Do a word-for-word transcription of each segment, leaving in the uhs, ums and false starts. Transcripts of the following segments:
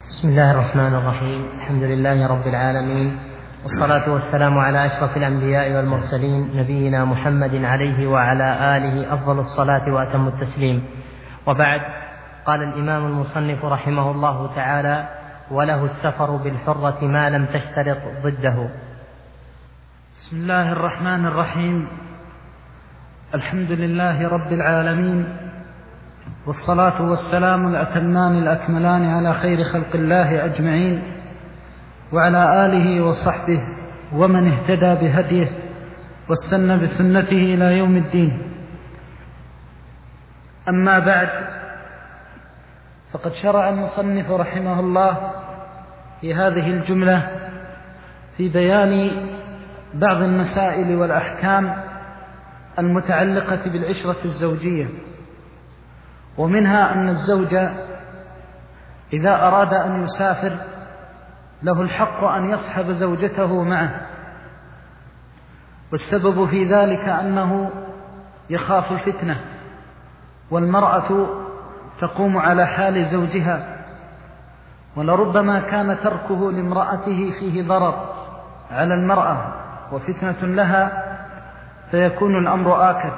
بسم الله الرحمن الرحيم. الحمد لله رب العالمين، والصلاة والسلام على أشرف الأنبياء والمرسلين، نبينا محمد عليه وعلى آله أفضل الصلاة وأتم التسليم. وبعد، قال الإمام المصنف رحمه الله تعالى: وله السفر بالحرة ما لم تشترط ضده. بسم الله الرحمن الرحيم. الحمد لله رب العالمين، والصلاة والسلام الأتمان الأكملان على خير خلق الله أجمعين، وعلى آله وصحبه ومن اهتدى بهديه واستنى بسنته إلى يوم الدين. أما بعد، فقد شرع المصنف رحمه الله في هذه الجملة في بيان بعض المسائل والأحكام المتعلقة بالعشرة الزوجية، ومنها أن الزوج إذا أراد أن يسافر له الحق أن يصحب زوجته معه، والسبب في ذلك أنه يخاف الفتنة، والمرأة تقوم على حال زوجها، ولربما كان تركه لامرأته فيه ضرر على المرأة وفتنة لها، فيكون الأمر آكد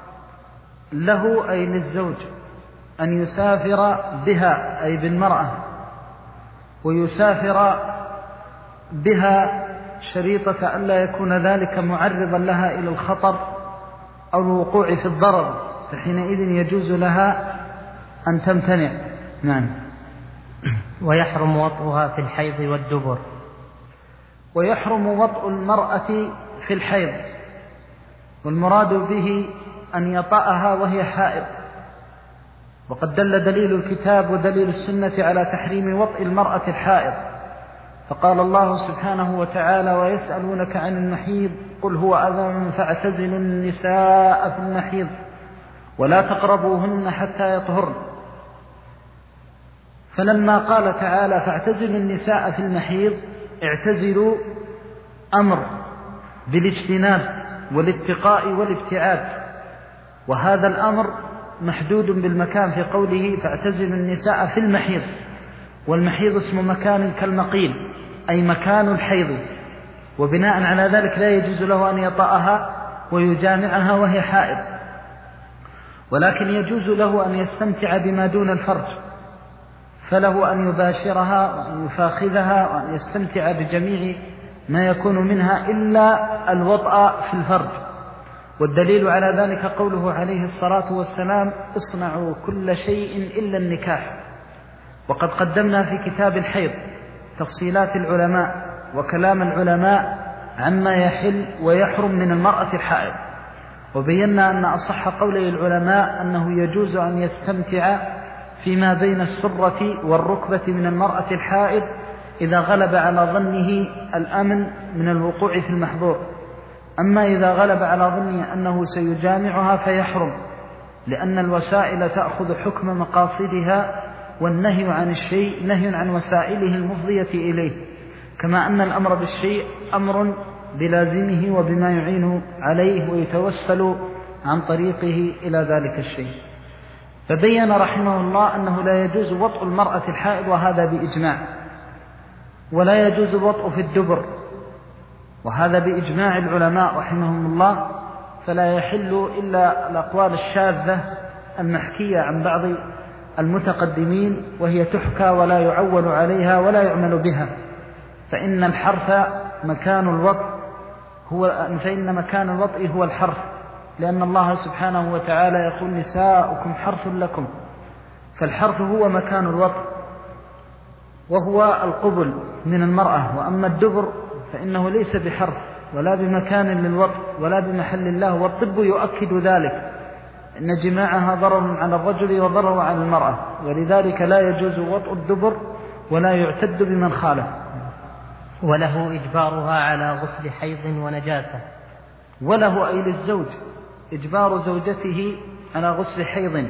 له أي للزوج أن يسافر بها أي بالمرأة، ويسافر بها شريطة ألا يكون ذلك معرضا لها إلى الخطر أو الوقوع في الضرر، فحينئذ يجوز لها أن تمتنع. نعم. ويحرم وطئها في الحيض والدبر. ويحرم وطئ المرأة في الحيض، والمراد به أن يطأها وهي حائض، وقد دل دليل الكتاب ودليل السنة على تحريم وطئ المرأة الحائض، فقال الله سبحانه وتعالى: ويسألونك عن المحيض قل هو أذى فاعتزلوا النساء في المحيض ولا تقربوهن حتى يطهرن. فلما قال تعالى فاعتزلوا النساء في المحيض، اعتزلوا أمر بالاجتناب والاتقاء والابتعاد، وهذا الأمر محدود بالمكان في قوله فاعتزلوا النساء في المحيض، والمحيض اسم مكان كالمقيل أي مكان الحيض، وبناء على ذلك لا يجوز له أن يطأها ويجامعها وهي حائض، ولكن يجوز له أن يستمتع بما دون الفرج، فله أن يباشرها وأن يفاخذها وأن يستمتع بجميع ما يكون منها إلا الوطأ في الفرج. والدليل على ذلك قوله عليه الصلاة والسلام: اصنعوا كل شيء إلا النكاح. وقد قدمنا في كتاب الحيض تفصيلات العلماء وكلام العلماء عما يحل ويحرم من المرأة الحائض، وبينا أن أصح قولي العلماء أنه يجوز أن يستمتع فيما بين السرة والركبة من المرأة الحائض إذا غلب على ظنه الأمن من الوقوع في المحظور. أما إذا غلب على ظنه أنه سيجامعها فيحرم، لأن الوسائل تأخذ حكم مقاصدها، والنهي عن الشيء نهي عن وسائله المفضية إليه، كما أن الأمر بالشيء أمر بلازمه وبما يعين عليه ويتوسل عن طريقه إلى ذلك الشيء. فبين رحمه الله أنه لا يجوز وطء المرأة الحائض، وهذا بإجماع، ولا يجوز الوطء في الدبر، وهذا بإجماع العلماء رحمهم الله، فلا يحل إلا الأقوال الشاذة المحكية عن بعض المتقدمين، وهي تحكى ولا يعول عليها ولا يعمل بها. فإن الحرث مكان الوطء هو فإن مكان الوطء هو الحرث، لأن الله سبحانه وتعالى يقول: نساؤكم حرث لكم، فالحرث هو مكان الوطء وهو القبل من المرأة. وأما الدبر فإنه ليس بحرث ولا بمكان للوطء ولا بمحل الله، والطب يؤكد ذلك، إن جماعها ضرر على الرجل وضرر على المرأة، ولذلك لا يجوز وطء الدبر ولا يعتد بمن خالف. وله إجبارها على غسل حيض ونجاسة. وله أي للزوج إجبار زوجته على غسل حيض،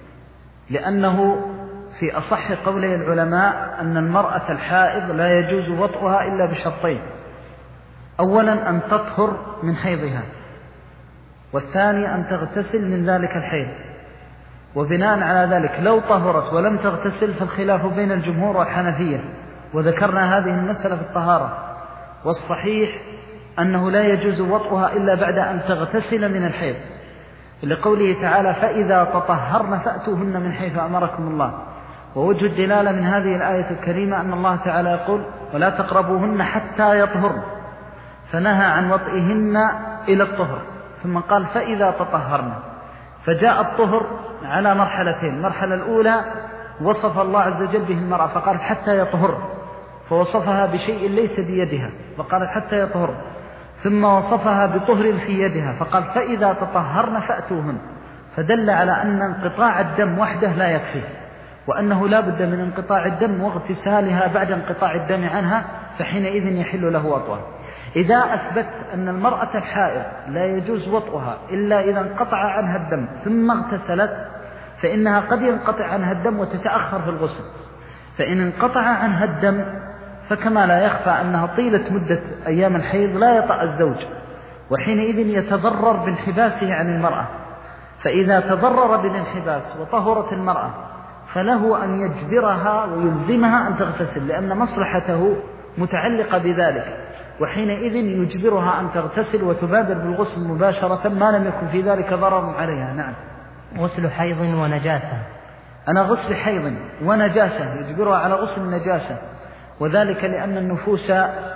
لأنه في أصح قولي العلماء أن المرأة الحائض لا يجوز وطئها إلا بشرطين: أولا أن تطهر من حيضها، والثاني أن تغتسل من ذلك الحيض. وبناء على ذلك لو طهرت ولم تغتسل فالخلاف بين الجمهور والحنفية، وذكرنا هذه المسألة في الطهارة. والصحيح أنه لا يجوز وطئها إلا بعد أن تغتسل من الحيض، لقوله تعالى فإذا تطهرن فأتوهن من حيث أمركم الله. ووجه الدلالة من هذه الآية الكريمة أن الله تعالى يقول ولا تقربوهن حتى يطهرن، فنهى عن وطئهن إلى الطهر، ثم قال فإذا تطهرن. فجاء الطهر على مرحلتين. المرحلة الأولى وصف الله عز وجل به المرأة فقال حتى يطهر، فوصفها بشيء ليس بيدها فقالت حتى يطهر، ثم وصفها بطهر في يدها فقال فإذا تطهرن فأتوهن، فدل على أن انقطاع الدم وحده لا يكفي، وأنه لا بد من انقطاع الدم واغتسالها بعد انقطاع الدم عنها، فحينئذ يحل له وطئها. إذا أثبت أن المرأة الحائض لا يجوز وطئها إلا إذا انقطع عنها الدم ثم اغتسلت، فإنها قد ينقطع عنها الدم وتتأخر في الغسل. فإن انقطع عنها الدم فكما لا يخفى أنها طيلة مدة أيام الحيض لا يطأ الزوج، وحينئذ يتضرر بانحباسه عن المرأة. فإذا تضرر بالانحباس وطهرت المرأة فله أن يجبرها ويلزمها أن تغتسل، لأن مصلحته متعلقة بذلك، وحينئذ يجبرها أن تغتسل وتبادر بالغسل مباشرة ما لم يكن في ذلك ضرر عليها. نعم. غسل حيض ونجاسة. أنا غسل حيض ونجاسة يجبرها على غسل النجاسة، وذلك لأن النفوس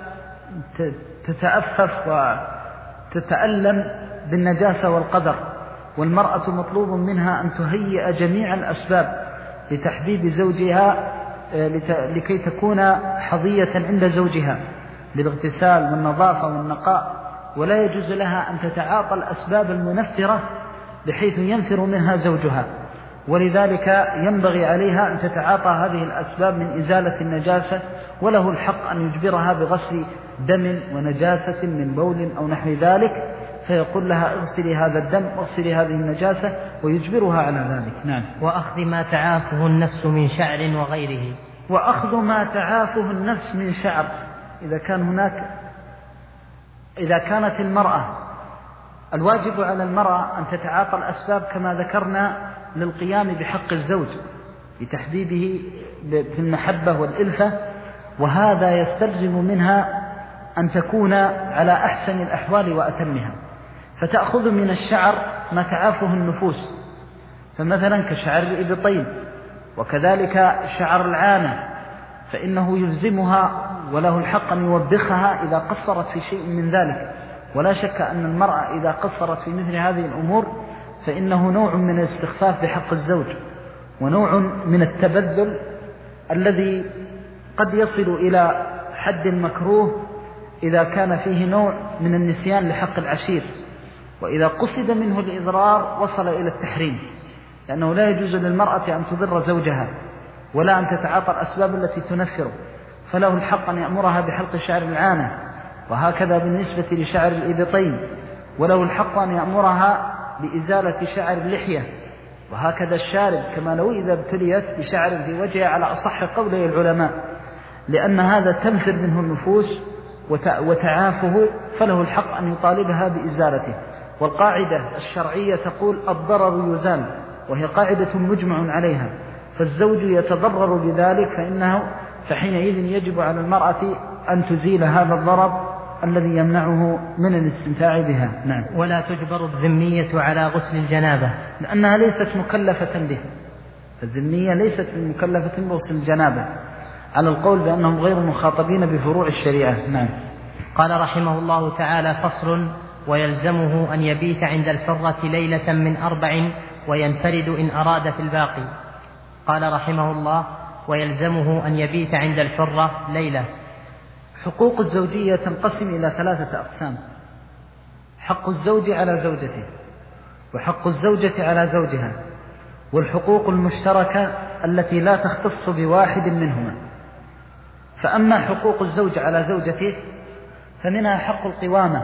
تتأفف وتتألم بالنجاسة والقدر، والمرأة مطلوب منها أن تهيئ جميع الأسباب لتحبيب زوجها لكي تكون حظية عند زوجها بالاغتسال والنظافة والنقاء، ولا يجوز لها أن تتعاطى الأسباب المنفرة بحيث ينفر منها زوجها، ولذلك ينبغي عليها أن تتعاطى هذه الأسباب من إزالة النجاسة، وله الحق أن يجبرها بغسل دم ونجاسة من بول أو نحو ذلك، فيقول لها اغسلي هذا الدم واغسلي هذه النجاسة ويجبرها على ذلك. نعم. وأخذ ما تعافه النفس من شعر وغيره. وأخذ ما تعافه النفس من شعر، إذا كان هناك إذا كانت المرأة الواجب على المرأة أن تتعاطى الأسباب كما ذكرنا للقيام بحق الزوج بتحبيبه في المحبة والإلفة، وهذا يستلزم منها أن تكون على أحسن الأحوال وأتمها، فتأخذ من الشعر ما تعافه النفوس، فمثلا كشعر الإبطين، وكذلك شعر العانة، فإنه يلزمها وله الحق أن يوبخها إذا قصرت في شيء من ذلك. ولا شك أن المرأة إذا قصرت في مثل هذه الأمور فإنه نوع من الاستخفاف بحق الزوج، ونوع من التبذل الذي قد يصل إلى حد مكروه إذا كان فيه نوع من النسيان لحق العشير، وإذا قصد منه الإضرار وصل إلى التحريم، لأنه لا يجوز للمرأة أن تضر زوجها ولا أن تتعاطى الأسباب التي تنفره، فله الحق أن يأمرها بحلق شعر العانة، وهكذا بالنسبة لشعر الإبطين، وله الحق أن يأمرها بإزالة شعر اللحية، وهكذا الشارب، كما لو إذا ابتليت بشعر في وجهها على أصح قولي العلماء، لأن هذا تنفر منه النفوس وتعافه، فله الحق أن يطالبها بإزالته. والقاعدة الشرعية تقول الضرر يزال، وهي قاعدة مجمع عليها، فالزوج يتضرر بذلك فإنه فحينئذ يجب على المرأة أن تزيل هذا الضرر الذي يمنعه من الاستمتاع بها. نعم. ولا تجبر الذمية على غسل الجنابة، لأنها ليست مكلفة به، الذمية ليست مكلفة بغسل الجنابة، على القول بأنهم غير مخاطبين بفروع الشريعة. نعم. قال رحمه الله تعالى: فصل: ويلزمه أن يبيت عند الحرة ليلة من أربع وينفرد إن أراد في الباقي. قال رحمه الله: ويلزمه أن يبيت عند الحرة ليلة. حقوق الزوجية تنقسم إلى ثلاثة أقسام: حق الزوج على زوجته، وحق الزوجة على زوجها، والحقوق المشتركة التي لا تختص بواحد منهما. فأما حقوق الزوج على زوجته فمنها حق القوامة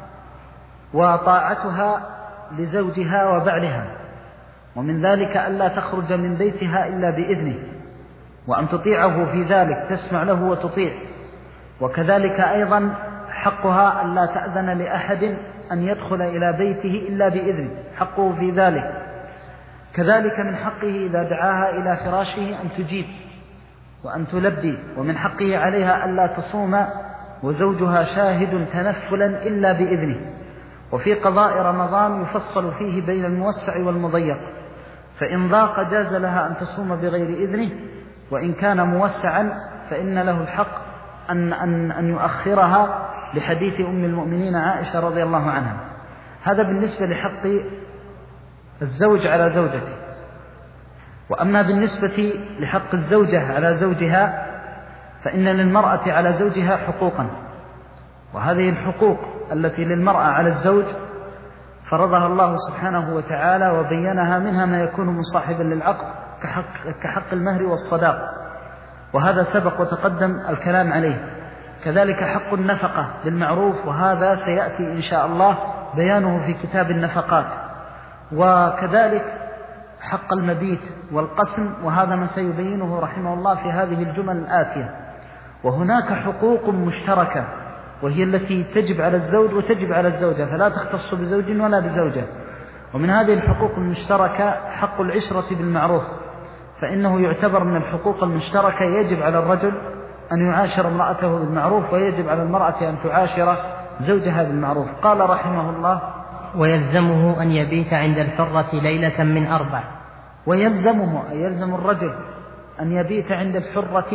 وطاعتها لزوجها وبعلها، ومن ذلك ألا تخرج من بيتها إلا بإذنه، وأن تطيعه في ذلك، تسمع له وتطيع. وكذلك أيضا حقها ألا تأذن لأحد أن يدخل إلى بيته إلا بإذنه، حقه في ذلك. كذلك من حقه إذا دعاها إلى فراشه أن تجيب وأن تلبي، ومن حقه عليها ألا تصوم وزوجها شاهد تنفلا إلا بإذنه. وفي قضاء رمضان يفصل فيه بين الموسع والمضيق، فإن ضاق جاز لها أن تصوم بغير إذنه، وإن كان موسعا فإن له الحق أن, أن, أن يؤخرها لحديث أم المؤمنين عائشة رضي الله عنها. هذا بالنسبة لحق الزوج على زوجته. وأما بالنسبة لحق الزوجة على زوجها فإن للمرأة على زوجها حقوقا، وهذه الحقوق التي للمرأة على الزوج فرضها الله سبحانه وتعالى وبينها، منها ما يكون مصاحبا للعقد كحق, كحق المهر والصداق، وهذا سبق وتقدم الكلام عليه. كذلك حق النفقة بالمعروف، وهذا سيأتي إن شاء الله بيانه في كتاب النفقات. وكذلك حق المبيت والقسم، وهذا ما سيبينه رحمه الله في هذه الجمل الآتية. وهناك حقوق مشتركة وهي التي تجب على الزوج وتجب على الزوجة، فلا تختص بزوج ولا بزوجة. ومن هذه الحقوق المشتركة حق العشرة بالمعروف، فإنه يعتبر من الحقوق المشتركة. يجب على الرجل أن يعاشر امرأته بالمعروف، ويجب على المرأة أن تعاشر زوجها بالمعروف. قال رحمه الله: ويلزمه أن يبيت عند الحرة ليلة من أربع. ويلزمه أي يلزم الرجل أن يبيت عند الحرة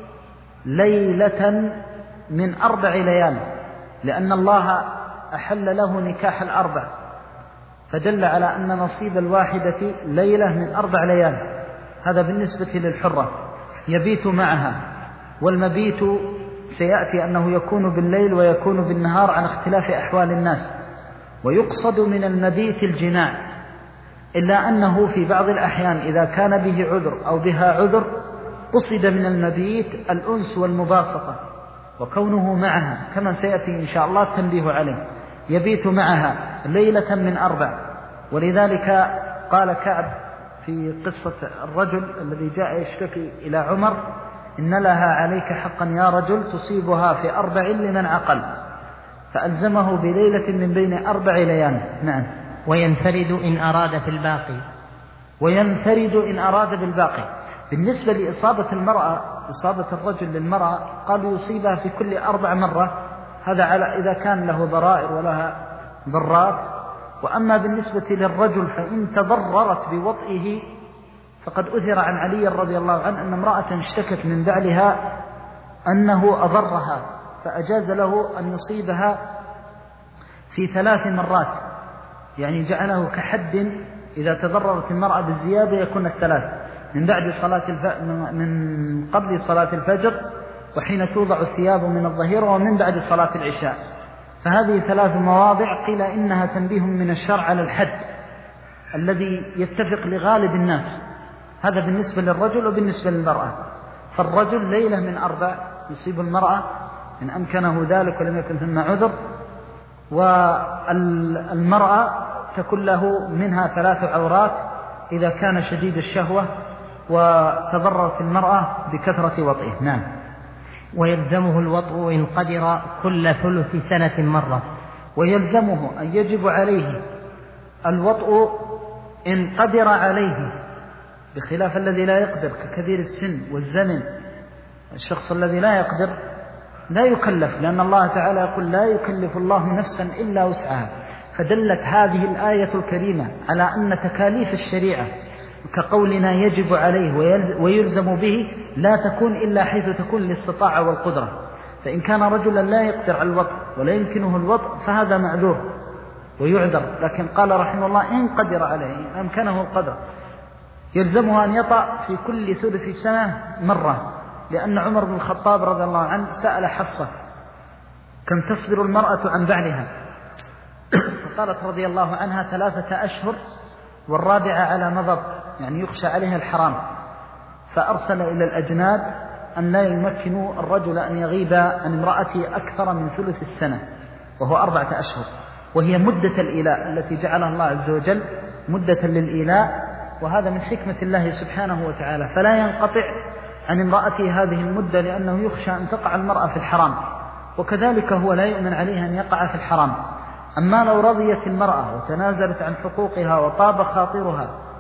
ليلة من أربع ليال، لأن الله أحل له نكاح الأربع، فدل على أن نصيب الواحدة ليلة من أربع ليال. هذا بالنسبة للحرة يبيت معها. والمبيت سيأتي أنه يكون بالليل ويكون بالنهار عن اختلاف أحوال الناس. ويقصد من المبيت الجماع، إلا أنه في بعض الأحيان إذا كان به عذر أو بها عذر قصد من المبيت الأنس والمباسطة، وكونه معها كما سيأتي إن شاء الله التنبيه عليه. يبيت معها ليلة من أربع. ولذلك قال كعب في قصة الرجل الذي جاء يشتكي إلى عمر: إن لها عليك حقا يا رجل تصيبها في أربع لمن عقل، فألزمه بليلة من بين أربع ليال. نعم. وينفرد إن أراد في الباقي. وينفرد إن أراد بالباقي. بالنسبة لإصابة المرأة، إصابة الرجل للمرأة قالوا يصيبها في كل أربع مرة، هذا على إذا كان له ضرائر ولها ضرات. وأما بالنسبة للرجل فإن تضررت بوطئه فقد أثر عن علي رضي الله عنه أن امرأة اشتكت من بعلها أنه أضرها، فأجاز له أن يصيبها في ثلاث مرات، يعني جعله كحد إذا تضررت المرأة بالزيادة يكون الثلاث: من بعد صلاة الف... من قبل صلاة الفجر، وحين توضع الثياب من الظهيرة، ومن بعد صلاة العشاء. فهذه ثلاث مواضع قيل إنها تنبيه من الشرع على الحد الذي يتفق لغالب الناس. هذا بالنسبة للرجل. وبالنسبة للمرأة فالرجل ليلة من أربع يصيب المرأة إن أمكنه ذلك ولم يكن ثم عذر، والمرأة تكون له منها ثلاث عورات إذا كان شديد الشهوة وتضررت المرأة بكثرة وطئه. نعم. ويلزمه الوطء إن قدر كل ثلث سنة مرة. ويلزمه أن يجب عليه الوطء إن قدر عليه، بخلاف الذي لا يقدر ككبير السن والزمن. الشخص الذي لا يقدر لا يكلف، لأن الله تعالى يقول: لا يكلف الله نفسا إلا وسعها. فدلت هذه الآية الكريمة على أن تكاليف الشريعة كقولنا يجب عليه ويلزم به لا تكون إلا حيث تكون الاستطاعة والقدرة. فإن كان رجلا لا يقدر على الوطء ولا يمكنه الوطء فهذا معذور ويعذر. لكن قال رحمه الله: إن قدر عليه، إن أمكنه القدر، يلزمه أن يطأ في كل ثلث سنة مرة. لأن عمر بن الخطاب رضي الله عنه سأل حفصة: كم تصبر المرأة عن بعلها؟ فقالت رضي الله عنها: ثلاثة أشهر، والرابعة على مضض، يعني يخشى عليها الحرام. فأرسل إلى الأجناد أن لا يمكنوا الرجل أن يغيب عن امرأته أكثر من ثلث السنة، وهو أربعة أشهر، وهي مدة الإيلاء التي جعلها الله عز وجل مدة للإيلاء. وهذا من حكمة الله سبحانه وتعالى، فلا ينقطع عن امرأته هذه المدة، لأنه يخشى أن تقع المرأة في الحرام، وكذلك هو لا يؤمن عليها أن يقع في الحرام. أما لو رضيت المرأة وتنازلت عن حقوقها وطاب خاطرها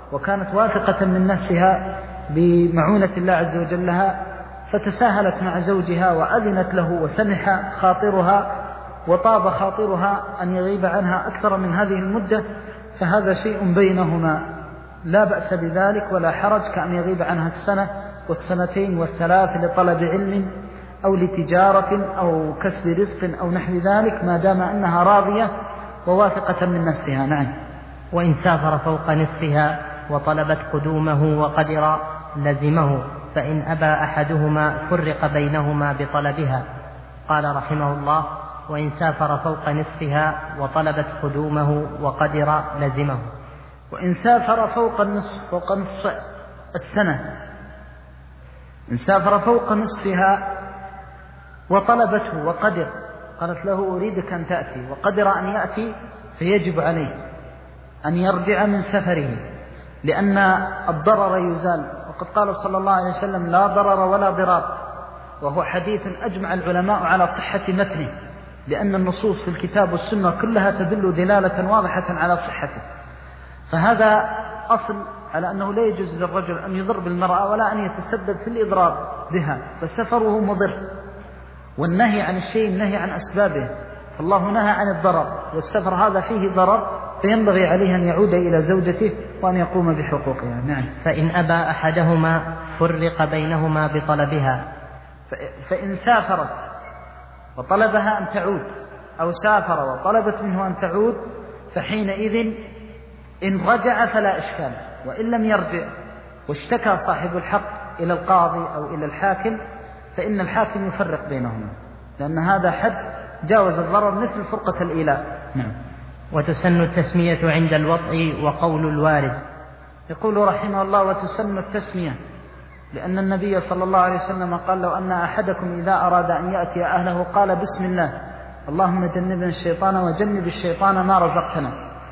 وكانت واثقة من نفسها بمعونة الله عز وجل لها، فتساهلت مع زوجها وأذنت له وسمح خاطرها وطاب خاطرها أن يغيب عنها أكثر من هذه المدة، فهذا شيء بينهما لا بأس بذلك ولا حرج، كأن يغيب عنها السنة والسنتين والثلاث لطلب علم أو لتجارة أو كسب رزق أو نحو ذلك، ما دام أنها راضية وواثقة من نفسها. نعم. وإن سافر فوق نصفها وطلبت قدومه وقدر لزمه، فإن أبى أحدهما فرق بينهما بطلبها. قال رحمه الله: وإن سافر فوق نصفها وطلبت قدومه وقدر لزمه. وإن سافر فوق النصف فوق نصف السنة، إن سافر فوق نصفها وطلبته وقدر، قالت له أريدك أن تأتي، وقدر أن يأتي، فيجب عليه أن يرجع من سفره، لأن الضرر يزال. وقد قال صلى الله عليه وسلم: لا ضرر ولا ضرار، وهو حديث أجمع العلماء على صحة متنه، لأن النصوص في الكتاب والسنة كلها تدل دلالة واضحة على صحته. فهذا أصل على أنه لا يجوز للرجل أن يضر بالمرأة ولا أن يتسبب في الإضرار بها، فسفره مضر، والنهي عن الشيء النهي عن أسبابه، فالله نهى عن الضرر، والسفر هذا فيه ضرر، فينبغي عليه أن يعود إلى زوجته وأن يقوم بحقوقها. نعم. فإن أبى أحدهما فرق بينهما بطلبها. فإن سافرت وطلبها أن تعود، أو سافر وطلبت منه أن تعود، فحينئذ إن رجع فلا إشكال، وإن لم يرجع واشتكى صاحب الحق إلى القاضي أو إلى الحاكم، فإن الحاكم يفرق بينهما، لأن هذا حد جاوز الضرر مثل فرقة الإيلاء. نعم. وتسن التسمية عند الوطء وقول الوارد. يقول رحمه الله: وتسن التسمية، لأن النبي صلى الله عليه وسلم قال: لو أن أحدكم إذا أراد أن يأتي أهله قال: بسم الله، اللهم جنبنا الشيطان وجنب الشيطان ما رزقتنا.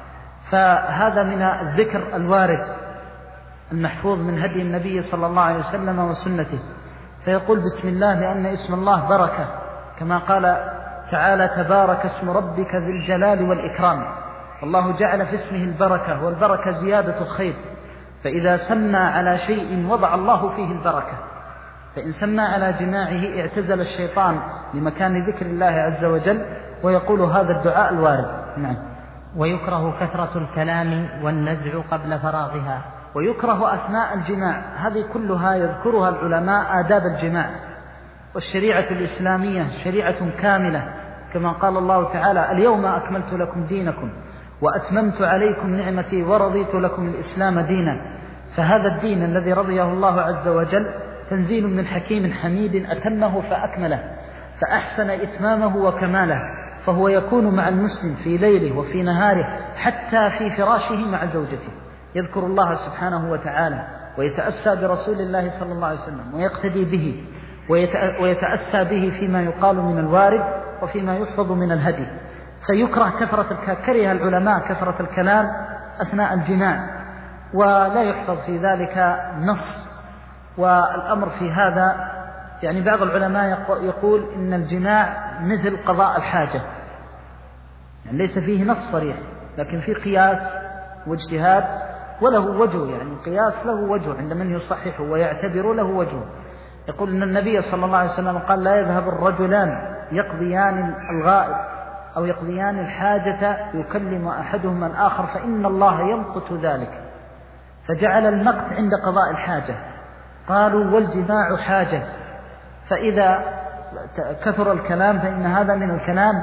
فهذا من الذكر الوارد المحفوظ من هدي النبي صلى الله عليه وسلم وسنته، فيقول بسم الله لأن اسم الله بركة، كما قال تعالى: تبارك اسم ربك ذي الجلال والإكرام. الله جعل في اسمه البركة، والبركة زيادة الخير، فإذا سمى على شيء وضع الله فيه البركة، فإن سمى على جماعه اعتزل الشيطان لمكان ذكر الله عز وجل، ويقول هذا الدعاء الوارد. نعم. ويكره كثرة الكلام والنزع قبل فراغها. ويكره أثناء الجماع، هذه كلها يذكرها العلماء آداب الجماع، والشريعة الإسلامية شريعة كاملة، كما قال الله تعالى: اليوم أكملت لكم دينكم وأتممت عليكم نعمتي ورضيت لكم الإسلام دينا. فهذا الدين الذي رضيه الله عز وجل تنزيل من حكيم حميد أتمه فأكمله، فأحسن إتمامه وكماله، فهو يكون مع المسلم في ليله وفي نهاره، حتى في فراشه مع زوجته، يذكر الله سبحانه وتعالى ويتأسى برسول الله صلى الله عليه وسلم ويقتدي به ويتأسى به فيما يقال من الوارد وفيما يحفظ من الهدي. فيكره كثرة كره العلماء كثرة الكلام أثناء الجماع، ولا يحفظ في ذلك نص. والأمر في هذا يعني بعض العلماء يقول إن الجماع مثل قضاء الحاجة، يعني ليس فيه نص صريح، لكن فيه قياس واجتهاد وله وجه، يعني القياس له وجه عند من يصححه ويعتبر له وجه. يقول إن النبي صلى الله عليه وسلم قال: لا يذهب الرجلان يقضيان الغائب أو يقضيان الحاجة يكلم أحدهما الآخر فإن الله يمقت ذلك، فجعل المقت عند قضاء الحاجة. قالوا: والجماع حاجة، فإذا كثر الكلام فإن هذا من الكلام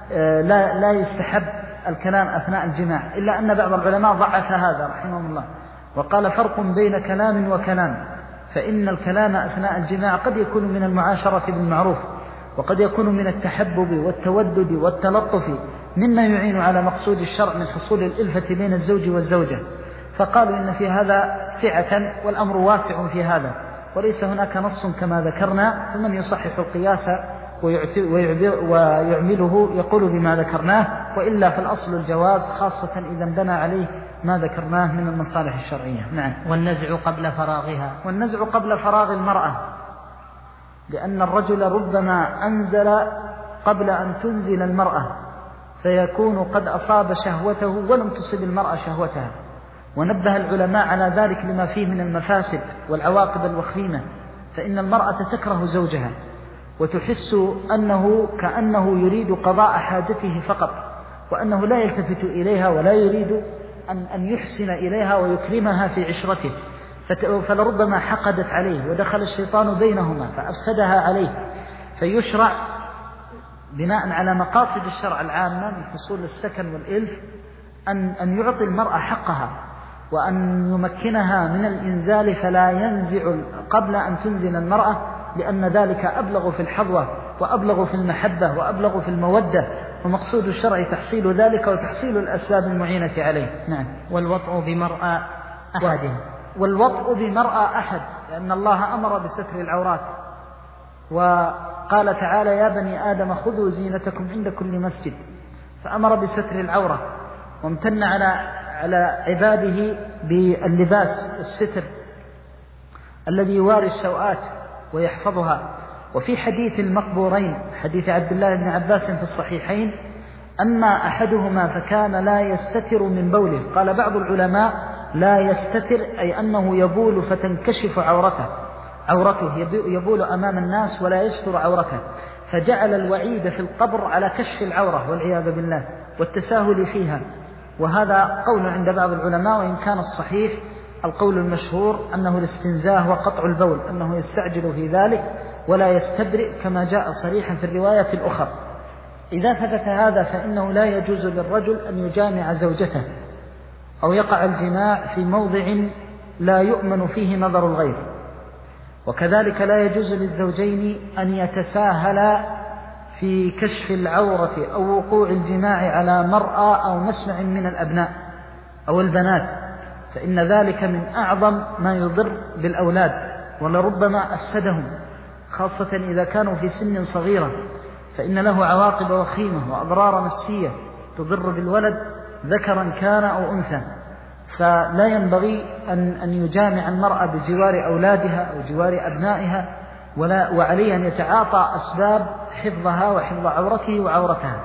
لا, لا يستحب الكلام أثناء الجماع، إلا أن بعض العلماء ضعف هذا رحمه الله وقال: فرق بين كلام وكلام، فإن الكلام أثناء الجماع قد يكون من المعاشرة بالمعروف، وقد يكون من التحبب والتودد والتلطف مما يعين على مقصود الشرع من حصول الإلفة بين الزوج والزوجة. فقالوا إن في هذا سعة والأمر واسع في هذا، وليس هناك نص كما ذكرنا، فمن يصحح القياس ويعمله يقول بما ذكرناه، وإلا فالأصل الجواز، خاصة إذا انبنى عليه ما ذكرناه من المصالح الشرعية. نعم. والنزع قبل فراغها. والنزع قبل فراغ المرأة، لأن الرجل ربما أنزل قبل أن تنزل المرأة، فيكون قد أصاب شهوته ولم تصب المرأة شهوتها، ونبه العلماء على ذلك لما فيه من المفاسد والعواقب الوخيمة. فإن المرأة تكره زوجها وتحس أنه كأنه يريد قضاء حاجته فقط، وأنه لا يلتفت إليها ولا يريد أن أن يحسن إليها ويكرمها في عشرته، فلربما حقدت عليه ودخل الشيطان بينهما فأفسدها عليه. فيشرع بناء على مقاصد الشرع العامة من حصول السكن والإلف أن أن يعطي المرأة حقها، وأن يمكنها من الإنزال فلا ينزع قبل أن تنزل المرأة، لأن ذلك أبلغ في الحظوة وأبلغ في المحبة وأبلغ في المودة، ومقصود الشرع تحصيل ذلك وتحصيل الأسباب المعينة عليه. نعم. والوطء بمرأة أحد والوطء بمرأة أحد لأن الله أمر بستر العورات، وقال تعالى يا بني آدم خذوا زينتكم عند كل مسجد، فأمر بستر العورة، وامتن على على عباده باللباس الستر الذي يواري السوءات ويحفظها. وفي حديث المقبورين حديث عبد الله بن عباس في الصحيحين أما أحدهما فكان لا يستتر من بوله، قال بعض العلماء لا يستتر أي أنه يبول فتنكشف عورته عورته يبول أمام الناس ولا يستر عورته، فجعل الوعيد في القبر على كشف العورة والعياذ بالله والتساهل فيها. وهذا قول عند بعض العلماء، وإن كان الصحيح القول المشهور أنه الاستنزاه وقطع البول، أنه يستعجل في ذلك ولا يستبرئ كما جاء صريحا في الرواية الأخرى. إذا ثبت هذا فإنه لا يجوز للرجل أن يجامع زوجته أو يقع الجماع في موضع لا يؤمن فيه نظر الغير، وكذلك لا يجوز للزوجين أن يتساهلا في كشف العورة أو وقوع الجماع على مرأة أو مسمع من الأبناء أو البنات، فإن ذلك من أعظم ما يضر بالأولاد ولربما أفسدهم، خاصة إذا كانوا في سن صغيرة، فإن له عواقب وخيمة وأضرار نفسية تضر بالولد ذكرا كان أو أنثى. فلا ينبغي أن أن يجامع المرأة بجوار أولادها أو جوار أبنائها، ولا وعليه أن يتعاطى أسباب حفظها وحفظ عورته وعورتها.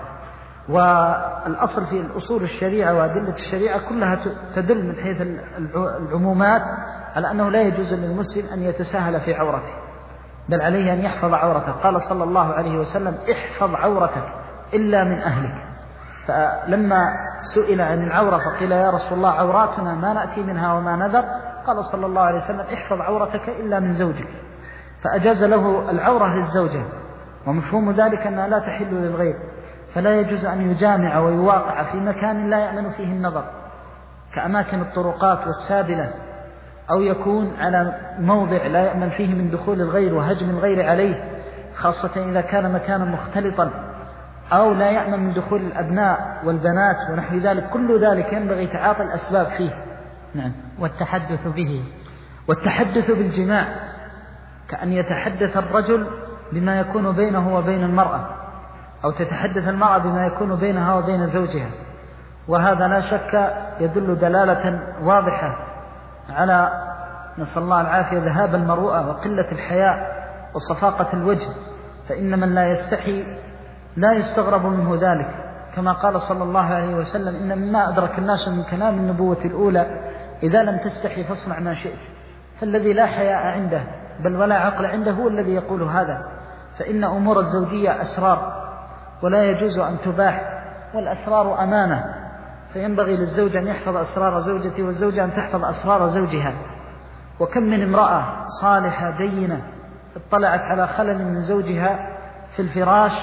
والأصل في الأصول الشريعة وأدلة الشريعة كلها تدل من حيث العمومات على أنه لا يجوز للمسلم أن يتساهل في عورته، بل عليه أن يحفظ عورته. قال صلى الله عليه وسلم احفظ عورتك إلا من أهلك. فلما سئل عن العورة فقيل يا رسول الله عوراتنا ما نأتي منها وما نذر، قال صلى الله عليه وسلم احفظ عورتك إلا من زوجك، فأجاز له العورة للزوجة، ومفهوم ذلك أنها لا تحل للغير، فلا يجوز أن يجامع ويواقع في مكان لا يأمن فيه النظر كأماكن الطرقات والسابلة، أو يكون على موضع لا يأمن فيه من دخول الغير وهجم الغير عليه، خاصة إذا كان مكانا مختلطا، أو لا يأمن من دخول الأبناء والبنات ونحو ذلك. كل ذلك ينبغي تعاطي الأسباب فيه. نعم. والتحدث به والتحدث بالجماع، كأن يتحدث الرجل بما يكون بينه وبين المرأة، أو تتحدث المرأة بما يكون بينها وبين زوجها، وهذا لا شك يدل دلالة واضحة على نسأل الله العافية ذهاب المروءة وقلة الحياء وصفاقة الوجه، فإن من لا يستحي لا يستغرب منه ذلك، كما قال صلى الله عليه وسلم إن مما أدرك الناس من كلام النبوة الأولى إذا لم تستحي فاصنع ما شئت. فالذي لا حياء عنده بل ولا عقل عنده هو الذي يقول هذا، فإن أمور الزوجية أسرار ولا يجوز أن تباح، والأسرار أمانة، فينبغي للزوج أن يحفظ أسرار زوجته والزوجة أن تحفظ أسرار زوجها. وكم من امرأة صالحة دينة اطلعت على خلل من زوجها في الفراش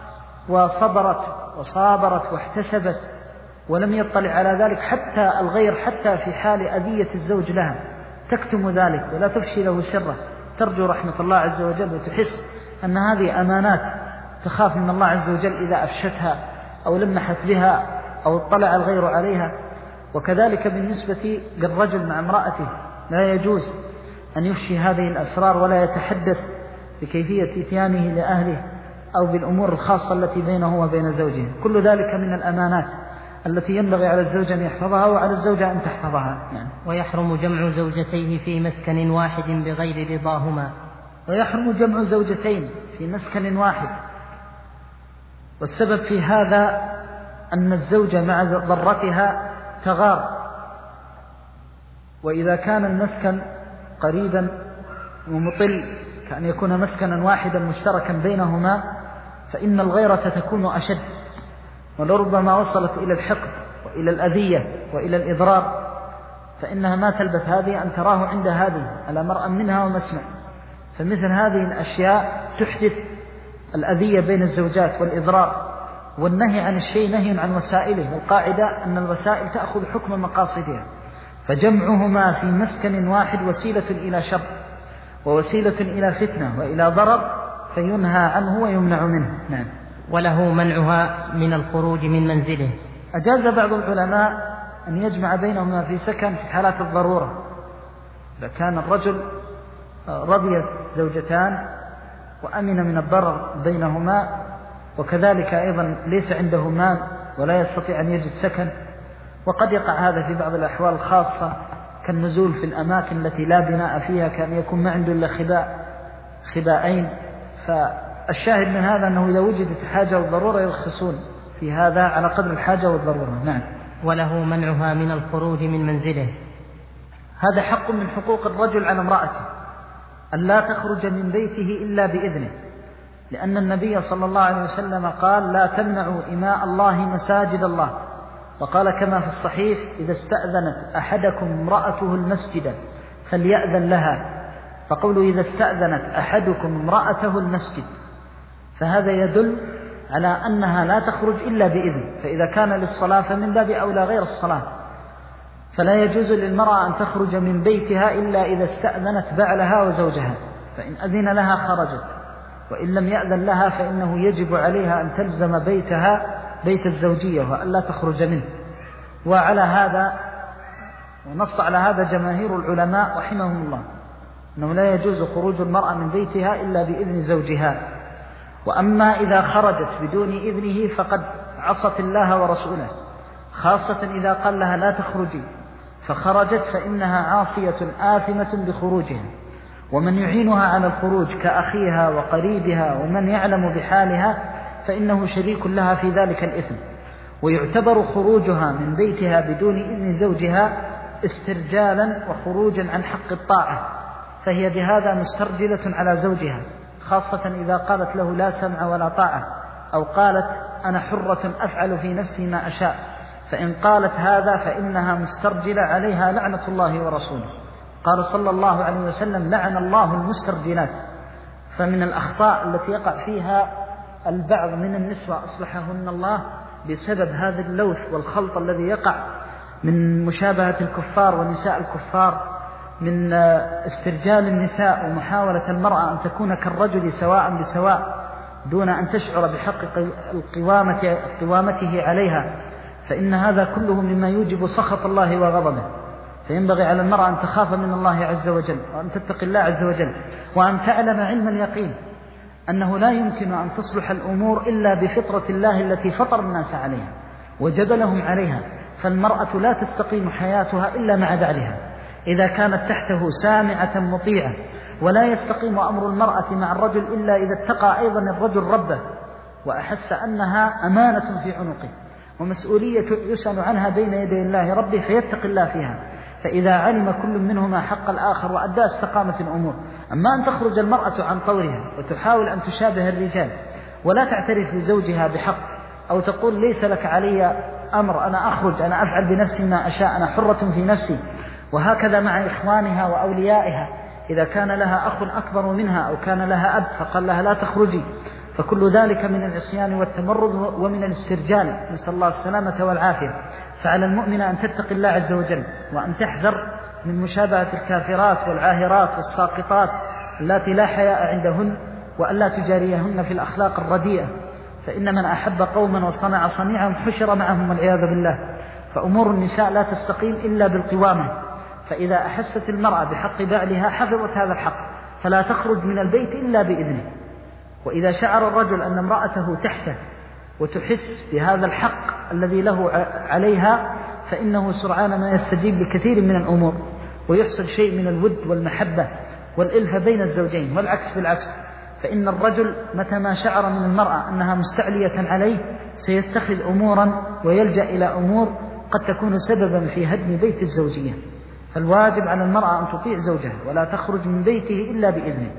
وصبرت وصابرت واحتسبت ولم يطلع على ذلك حتى الغير، حتى في حال أذية الزوج لها تكتم ذلك ولا تفشي له شره، ترجو رحمة الله عز وجل وتحس أن هذه أمانات تخاف من الله عز وجل إذا أفشتها أو لمحت بها أو اطلع الغير عليها. وكذلك بالنسبة للرجل مع امرأته لا يجوز أن يفشي هذه الأسرار ولا يتحدث بكيفية إتيانه لأهله أو بالأمور الخاصة التي بينه وبين زوجه. كل ذلك من الأمانات التي ينبغي على الزوج أن يحفظها وعلى الزوجة أن تحفظها. يعني ويحرم جمع زوجتيه في مسكن واحد بغير رضاهما. ويحرم جمع زوجتين في مسكن واحد، والسبب في هذا أن الزوجة مع ضرتها تغار وإذا كان المسكن قريبا ومطل كأن يكون مسكنا واحدا مشتركا بينهما فإن الغيرة تكون أشد، ولربما وصلت إلى الحقد وإلى الأذية وإلى الإضرار، فإنها ما تلبث هذه أن تراه عند هذه على مرأى منها ومسمع. فمثل هذه الأشياء تحدث الأذية بين الزوجات والإضرار، والنهي عن الشيء نهي عن وسائله، والقاعدة أن الوسائل تأخذ حكم مقاصدها، فجمعهما في مسكن واحد وسيلة إلى شر ووسيلة إلى فتنة وإلى ضرر، فينهى عنه ويمنع منه. نعم. وله منعها من الخروج من منزله. أجاز بعض العلماء أن يجمع بينهما في سكن في حالات الضرورة، إذا كان الرجل رضيت زوجتان وأمن من الضرر بينهما، وكذلك أيضا ليس عنده مال ولا يستطيع أن يجد سكن، وقد يقع هذا في بعض الأحوال الخاصة كالنزول في الأماكن التي لا بناء فيها، كان يكون ما عنده إلا خباء خباءين. فالشاهد من هذا أنه إذا وجدت حاجة والضرورة يرخصون في هذا على قدر الحاجة والضرورة. نعم. وله منعها من الخروج من منزله. هذا حق من حقوق الرجل على امرأته أن لا تخرج من بيته إلا بإذنه، لأن النبي صلى الله عليه وسلم قال: لا تمنعوا إماء الله مساجد الله. وقال كما في الصحيح: إذا استأذنت أحدكم امرأته المسجد فليأذن لها. فقوله إذا استأذنت أحدكم امرأته المسجد، فهذا يدل على أنها لا تخرج إلا بإذن، فإذا كان للصلاة فمن باب أولى غير الصلاة، فلا يجوز للمرأة أن تخرج من بيتها إلا إذا استأذنت بعلها وزوجها، فإن أذن لها خرجت، وإن لم يأذن لها فإنه يجب عليها أن تلزم بيتها بيت الزوجية وأن لا تخرج منه. وعلى هذا ونص على هذا جماهير العلماء رحمهم الله أنه لا يجوز خروج المرأة من بيتها إلا بإذن زوجها. وأما إذا خرجت بدون إذنه فقد عصت الله ورسوله، خاصة إذا قال لها لا تخرجي فخرجت، فإنها عاصية آثمة بخروجها. ومن يعينها على الخروج كأخيها وقريبها ومن يعلم بحالها فإنه شريك لها في ذلك الإثم. ويعتبر خروجها من بيتها بدون إذن زوجها استرجالا وخروجا عن حق الطاعة، فهي بهذا مسترجلة على زوجها، خاصة إذا قالت له لا سمع ولا طاعة، أو قالت أنا حرة أفعل في نفسي ما أشاء. فإن قالت هذا فإنها مسترجلة عليها لعنة الله ورسوله. قال صلى الله عليه وسلم: لعن الله المسترجلات. فمن الأخطاء التي يقع فيها البعض من النسوة أصلحهن الله بسبب هذا اللوث والخلط الذي يقع من مشابهة الكفار ونساء الكفار، من استرجال النساء ومحاولة المرأة أن تكون كالرجل سواء بسواء دون أن تشعر بحق قوامة قوامته عليها، فإن هذا كله مما يوجب سخط الله وغضبه. فينبغي على المرأة أن تخاف من الله عز وجل، وأن تتقي الله عز وجل، وأن تعلم علم اليقين أنه لا يمكن أن تصلح الأمور إلا بفطرة الله التي فطر الناس عليها وجبلهم عليها. فالمرأة لا تستقيم حياتها إلا مع بعلها إذا كانت تحته سامعة مطيعة، ولا يستقيم أمر المرأة مع الرجل إلا إذا اتقى أيضا الرجل ربه وأحس أنها أمانة في عنقه ومسؤولية يسأل عنها بين يدي الله ربه، فيتقي الله فيها. فإذا علم كل منهما حق الآخر وأدى استقامت الأمور. أما أن تخرج المرأة عن طورها وتحاول أن تشابه الرجال ولا تعترف لزوجها بحق، أو تقول ليس لك علي أمر، أنا أخرج، أنا أفعل بنفسي ما أشاء، أنا حرة في نفسي، وهكذا مع إخوانها وأوليائها. إذا كان لها أخ أكبر منها أو كان لها أب فقال لها لا تخرجي، فكل ذلك من العصيان والتمرد ومن الاسترجال، نسأل الله السلامة والعافية. فعلى المؤمن أن تتقي الله عز وجل، وأن تحذر من مشابهة الكافرات والعاهرات والساقطات التي لا حياء عندهن، وأن لا تجاريهن في الأخلاق الرديئة، فإن من أحب قوما وصنع صنيعهم حشر معهم والعياذ بالله. فأمور النساء لا تستقيم إلا بالقوامة. فإذا أحست المرأة بحق بعلها حفظت هذا الحق، فلا تخرج من البيت إلا بإذنه. وإذا شعر الرجل أن امرأته تحته وتحس بهذا الحق الذي له عليها، فإنه سرعان ما يستجيب لكثير من الأمور، ويحصل شيء من الود والمحبة والإلفة بين الزوجين، والعكس بالعكس. فإن الرجل متى ما شعر من المرأة أنها مستعلية عليه سيتخذ أمورا ويلجأ إلى أمور قد تكون سببا في هدم بيت الزوجية. فالواجب على المرأة أن تطيع زوجها ولا تخرج من بيته إلا بإذنه،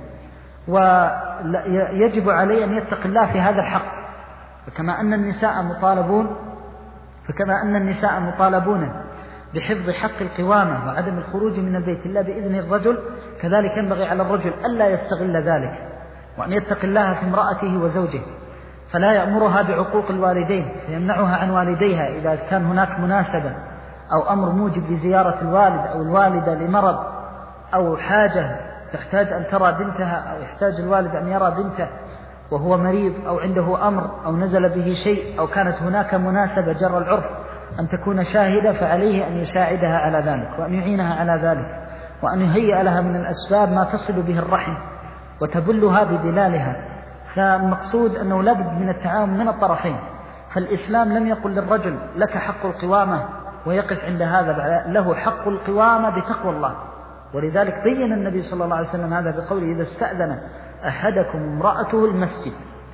ويجب عليه أن يتقي الله في هذا الحق. فكما أن النساء مطالبون فكما أن النساء مطالبون بحفظ حق القوامة وعدم الخروج من البيت إلا بإذن الرجل، كذلك ينبغي على الرجل ألا يستغل ذلك، وأن يتقي الله في امرأته وزوجه، فلا يأمرها بعقوق الوالدين فيمنعها عن والديها إذا كان هناك مناسبة أو أمر موجب لزيارة الوالد أو الوالدة لمرض أو حاجة تحتاج أن ترى بنتها، أو يحتاج الوالد أن يرى بنته وهو مريض أو عنده أمر أو نزل به شيء أو كانت هناك مناسبة جرى العرف أن تكون شاهدة، فعليه أن يساعدها على ذلك وأن يعينها على ذلك، وأن يهيئ لها من الأسباب ما تصل به الرحم وتبلها ببلالها. فالمقصود أنه لا بد من التعاون من الطرفين. فالإسلام لم يقل للرجل لك حق القوامة ويقف عند هذا، له حق القوامة بتقوى الله. ولذلك بين النبي صلى الله عليه وسلم هذا بقوله: إذا استأذن أحدكم امرأته المسجد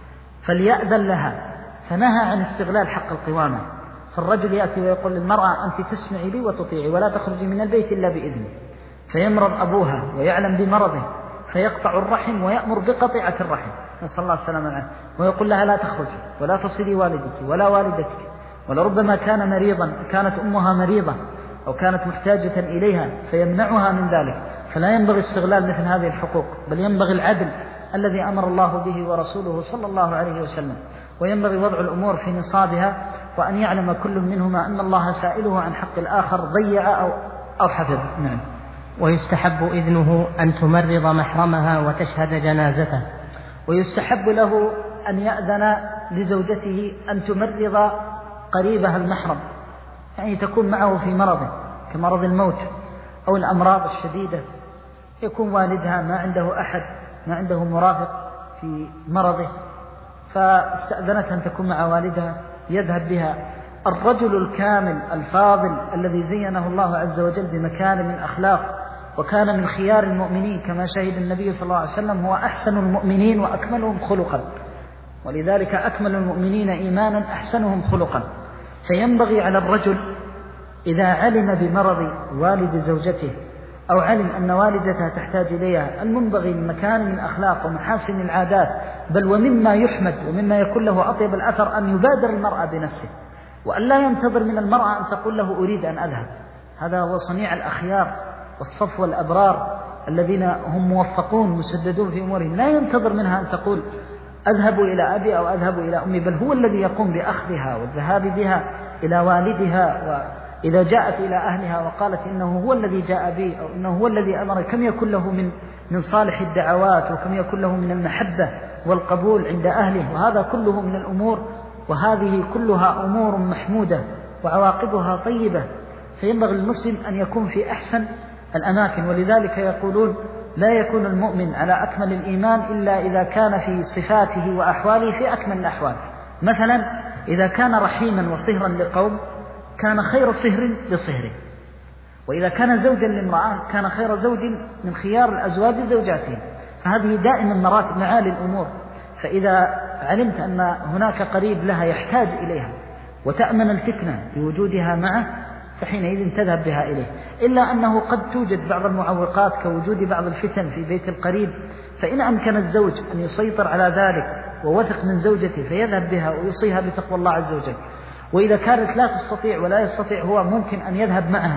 فليأذن لها، فنهى عن استغلال حق القوامة. فالرجل يأتي ويقول للمرأة: أنت تسمعي لي وتطيعي ولا تخرجي من البيت إلا بإذني، فيمرض أبوها ويعلم بمرضه فيقطع الرحم ويأمر بقطيعة الرحم، نسأل الله السلامة عنه، ويقول لها: لا تخرجي ولا تصلي والدك ولا والدتك. ولربما كان مريضا، كانت أمها مريضة أو كانت محتاجة إليها فيمنعها من ذلك. فلا ينبغي استغلال مثل هذه الحقوق، بل ينبغي العدل الذي أمر الله به ورسوله صلى الله عليه وسلم، وينبغي وضع الأمور في نصابها، وأن يعلم كل منهما أن الله سائله عن حق الآخر ضيع أو, أو حفظ. نعم. ويستحب إذنه أن تمرض محرمها وتشهد جنازته. ويستحب له أن يأذن لزوجته أن تمرض قريبها المحرم، يعني تكون معه في مرضه كمرض الموت أو الأمراض الشديدة، يكون والدها ما عنده أحد، ما عنده مرافق في مرضه، فاستأذنت أن تكون مع والدها يذهب بها. الرجل الكامل الفاضل الذي زينه الله عز وجل بمكارم الأخلاق وكان من خيار المؤمنين كما شهد النبي صلى الله عليه وسلم هو أحسن المؤمنين وأكملهم خلقا، ولذلك أكمل المؤمنين إيمانا أحسنهم خلقا. فينبغي على الرجل إذا علم بمرض والد زوجته أو علم أن والدتها تحتاج إليها، المنبغي من مكان من أخلاق ومحاسن العادات، بل ومما يحمد ومما يكون له أطيب الأثر أن يبادر المرأة بنفسه، وأن لا ينتظر من المرأة أن تقول له أريد أن أذهب. هذا هو صنيع الأخيار والصف والأبرار الذين هم موفقون مسددون في أمورهم، لا ينتظر منها أن تقول أذهب إلى أبي أو أذهب إلى أمي، بل هو الذي يقوم بأخذها والذهاب بها إلى والدها. وإذا جاءت إلى أهلها وقالت إنه هو الذي جاء بي أو إنه هو الذي أمر، كم يكون له من من صالح الدعوات وكم يكون له من المحبة والقبول عند أهله. وهذا كله من الأمور، وهذه كلها أمور محمودة وعواقبها طيبة. فينبغي المسلم أن يكون في أحسن الأماكن، ولذلك يقولون: لا يكون المؤمن على أكمل الإيمان إلا إذا كان في صفاته وأحواله في أكمل الأحوال. مثلا إذا كان رحيما وصهرا لقوم كان خير صهر لصهره، وإذا كان زوجا لامرأة كان خير زوج من خيار الأزواج زوجاتهم. فهذه دائما مراتب معالي الأمور. فإذا علمت أن هناك قريب لها يحتاج إليها وتأمن الفتنة بوجودها معه فحينئذ تذهب بها إليه. إلا أنه قد توجد بعض المعوقات كوجود بعض الفتن في بيت القريب، فإن أمكن الزوج أن يسيطر على ذلك ووثق من زوجته فيذهب بها ويوصيها بتقوى الله عز وجل. وإذا كانت لا تستطيع ولا يستطيع هو، ممكن أن يذهب معها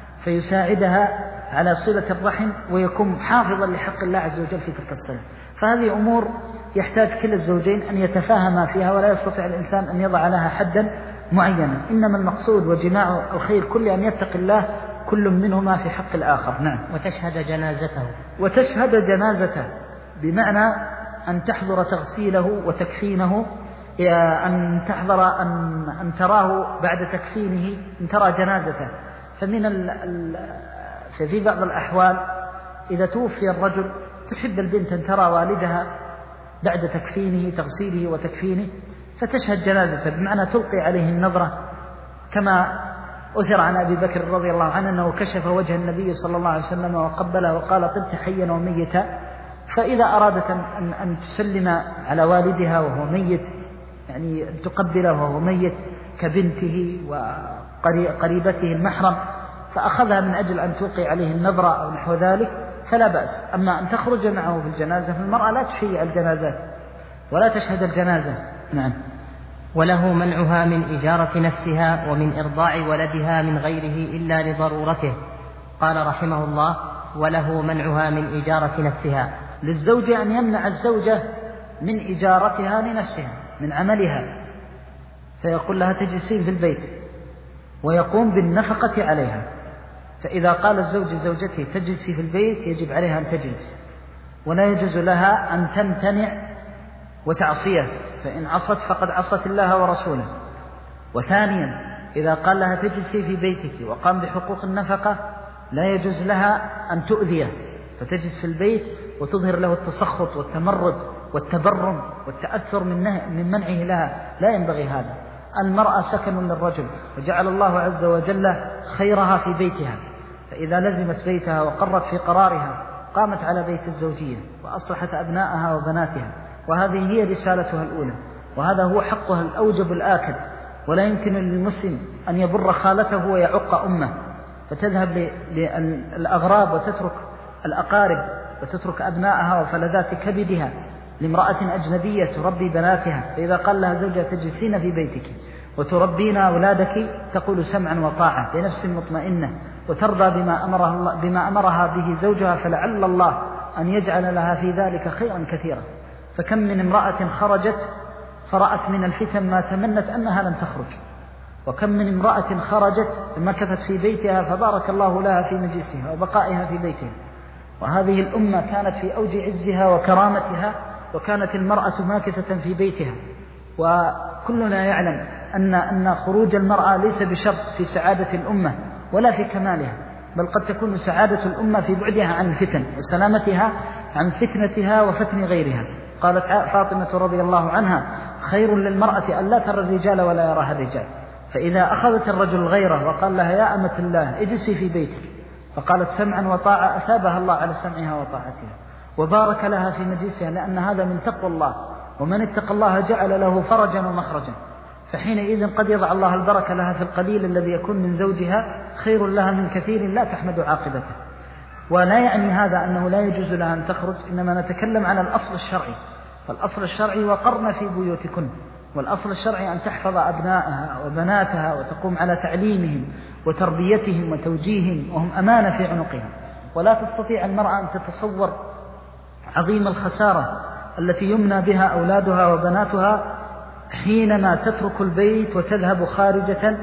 فيساعدها على صلة الرحم ويكون حافظا لحق الله عز وجل في تلك الصلة. فهذه أمور يحتاج كلا الزوجين أن يتفاهما فيها، ولا يستطيع الإنسان أن يضع لها حدا معينا. إنما المقصود وجماع الخير كل أن يتقي الله كل منهما في حق الآخر. نعم. وتشهد جنازته. وتشهد جنازته بمعنى أن تحضر تغسيله وتكفينه، أن تحضر أن, أن تراه بعد تكفينه، أن ترى جنازته. فمن ال ال في بعض الأحوال إذا توفي الرجل تحب البنت أن ترى والدها بعد تكفينه تغسيله وتكفينه، فتشهد جنازته بمعنى تلقي عليه النظرة، كما أثر عن أبي بكر رضي الله عنه أنه كشف وجه النبي صلى الله عليه وسلم وقبله وقال: طبت حيا وميتا. فإذا أرادت أن, أن تسلم على والدها وهو ميت، يعني تقبله وهو ميت كبنته وقريبته المحرم، فأخذها من أجل أن تلقي عليه النظرة أو نحو ذلك فلا بأس. أما أن تخرج معه في الجنازة فالمرأة لا تشيع الجنازات ولا تشهد الجنازة. نعم. وله منعها من إجارة نفسها ومن إرضاع ولدها من غيره إلا لضرورته. قال رحمه الله: وله منعها من إجارة نفسها. للزوج أن يمنع الزوجة من إجارتها لنفسها من عملها، فيقول لها تجلسين في البيت ويقوم بالنفقة عليها. فإذا قال الزوج زوجته تجلسي في البيت يجب عليها أن تجلس، ولا يجوز لها أن تمتنع وتعصيه، فإن عصت فقد عصت الله ورسوله. وثانيا إذا قال لها تجلسي في بيتك وقام بحقوق النفقة لا يجوز لها أن تؤذيه، فتجلس في البيت وتظهر له التسخط والتمرد والتبرم والتأثر من, من منعه لها. لا ينبغي هذا. المرأة سكن للرجل، وجعل الله عز وجل خيرها في بيتها، فإذا لزمت بيتها وقرت في قرارها قامت على بيت الزوجية وأصلحت أبنائها وبناتها، وهذه هي رسالتها الأولى، وهذا هو حقها الأوجب الآكد. ولا يمكن للمسلم أن يبر خالته ويعق أمه، فتذهب للأغراب وتترك الأقارب وتترك أبنائها وفلذات كبدها لامرأة أجنبية تربي بناتها. فإذا قال لها زوجها تجلسين في بيتك وتربين أولادك تقول سمعا وطاعة بنفس مطمئنة وترضى بما أمرها, الله بما أمرها به زوجها، فلعل الله أن يجعل لها في ذلك خيرا كثيرا. فكم من امرأة خرجت فرأت من الفتن ما تمنت أنها لم تخرج، وكم من امرأة خرجت مكثت في بيتها فبارك الله لها في مجلسها وبقائها في بيتها. وهذه الأمة كانت في أوج عزها وكرامتها، وكانت المرأة ماكثة في بيتها. وكلنا يعلم أن أن خروج المرأة ليس بشرط في سعادة الأمة ولا في كمالها، بل قد تكون سعادة الأمة في بعدها عن الفتن وسلامتها عن فتنتها وفتن غيرها. قالت فاطمة رضي الله عنها: خير للمرأة أن لا ترى الرجال ولا يراها الرجال. فإذا أخذت الرجل الغيرة وقال لها يا أمة الله اجلسي في بيتك، فقالت سمعا وطاعة، أثابها الله على سمعها وطاعتها وبارك لها في مجلسها، لأن هذا من تقوى الله، ومن اتقى الله جعل له فرجا ومخرجا. فحينئذ قد يضع الله البركة لها في القليل الذي يكون من زوجها خير لها من كثير لا تحمد عاقبته. ولا يعني هذا أنه لا يجوز لها أن تخرج، إنما نتكلم عن الأصل الشرعي. فالأصل الشرعي وقرن في بيوتكن، والأصل الشرعي أن تحفظ أبنائها وبناتها وتقوم على تعليمهم وتربيتهم وتوجيههم وهم أمانة في عنقها. ولا تستطيع المرأة أن تتصور عظيم الخسارة التي يمنى بها أولادها وبناتها حينما تترك البيت وتذهب خارجة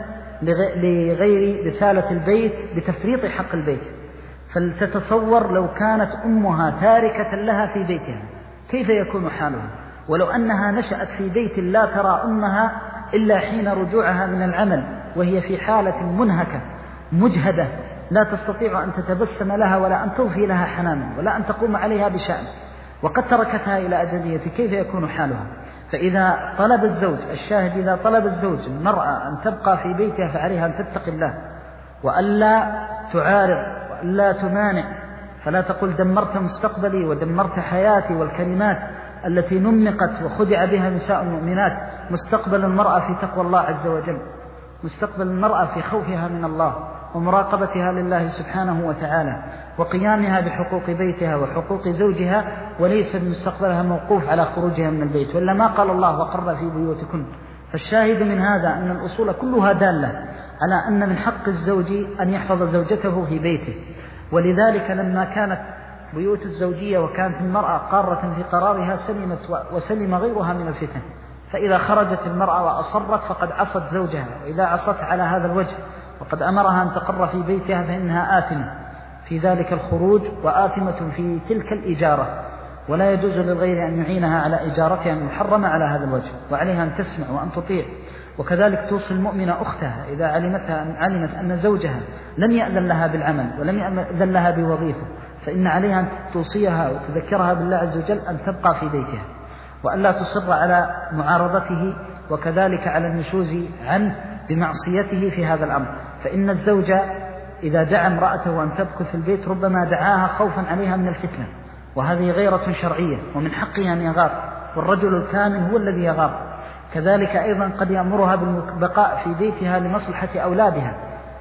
لغير رسالة البيت بتفريط حق البيت. فلتتصور لو كانت أمها تاركة لها في بيتها كيف يكون حالها، ولو أنها نشأت في بيت لا ترى أمها إلا حين رجوعها من العمل وهي في حالة منهكة مجهدة لا تستطيع أن تتبسم لها ولا أن توفي لها حنانا ولا أن تقوم عليها بشأن، وقد تركتها إلى أجلية، كيف يكون حالها؟ فإذا طلب الزوج الشاهد إذا طلب الزوج المرأة أن تبقى في بيتها فعليها أن تتقي الله وألا تعارض وألا تمانع، فلا تقول دمرت مستقبلي ودمرت حياتي والكلمات التي نمقت وخدع بها نساء المؤمنات. مستقبل المرأة في تقوى الله عز وجل، مستقبل المرأة في خوفها من الله ومراقبتها لله سبحانه وتعالى وقيامها بحقوق بيتها وحقوق زوجها، وليس مستقبلها موقوف على خروجها من البيت، ولا ما قال الله وقر في بيوتكن. فالشاهد من هذا أن الأصول كلها دالة على أن من حق الزوج أن يحفظ زوجته في بيته. ولذلك لما كانت بيوت الزوجية وكانت المرأة قارة في قرارها سلمت وسلم غيرها من الفتن. فإذا خرجت المرأة وأصرت فقد عصت زوجها، وإذا عصت على هذا الوجه وقد أمرها أن تقر في بيتها فإنها آثمة في ذلك الخروج وآثمة في تلك الإجارة، ولا يجوز للغير أن يعينها على إجارتها المحرمة على هذا الوجه، وعليها أن تسمع وأن تطيع. وكذلك توصي المؤمنة أختها إذا علمتها أن علمت أن زوجها لن يأذن لها بالعمل ولم يأذن لها بوظيفة، فإن عليها أن توصيها وتذكرها بالله عز وجل أن تبقى في بيتها وألا تصر على معارضته، وكذلك على النشوز عنه بمعصيته في هذا الأمر. فإن الزوج إذا دعا امرأته أن تبكي في البيت ربما دعاها خوفا عليها من الفتنة، وهذه غيرة شرعية ومن حقها أن يغار، والرجل الكامل هو الذي يغار. كذلك أيضا قد يأمرها بالبقاء في بيتها لمصلحة أولادها،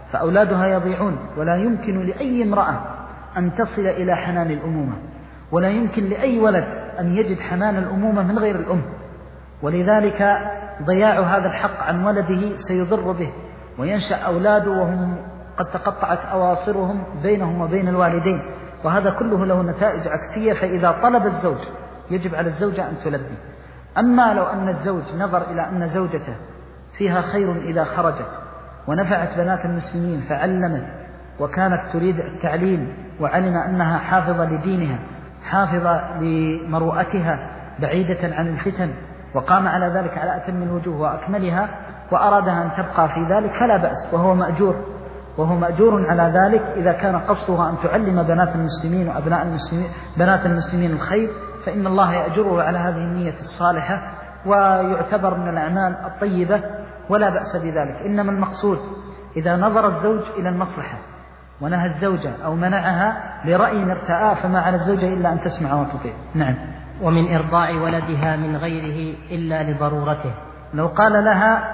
فأولادها يضيعون، ولا يمكن لأي امرأة أن تصل إلى حنان الأمومة، ولا يمكن لأي ولد أن يجد حنان الأمومة من غير الأم. ولذلك ضياع هذا الحق عن ولده سيضر به، وينشأ أولاده وهم قد تقطعت أواصرهم بينهم وبين الوالدين، وهذا كله له نتائج عكسية. فإذا طلب الزوج يجب على الزوجة أن تلبي. أما لو أن الزوج نظر إلى أن زوجته فيها خير إذا خرجت ونفعت بنات المسلمين فعلمت، وكانت تريد التعليم وعلم أنها حافظة لدينها حافظة لمروءتها بعيدة عن الفتن، وقام على ذلك على أتم الوجوه وأكملها، وأرادها أن تبقى في ذلك فلا بأس، وهو مأجور وهو مأجور على ذلك إذا كان قصدها أن تعلم بنات المسلمين وأبناء المسلمين بنات المسلمين الخير، فإن الله يأجره على هذه النية الصالحة، ويعتبر من الأعمال الطيبة ولا بأس بذلك. إنما المقصود إذا نظر الزوج إلى المصلحة ونهى الزوجة أو منعها لرأي ارتآه فما على الزوجة إلا أن تسمع وتطيع. نعم. ومن إرضاع ولدها من غيره إلا لضرورته. لو قال لها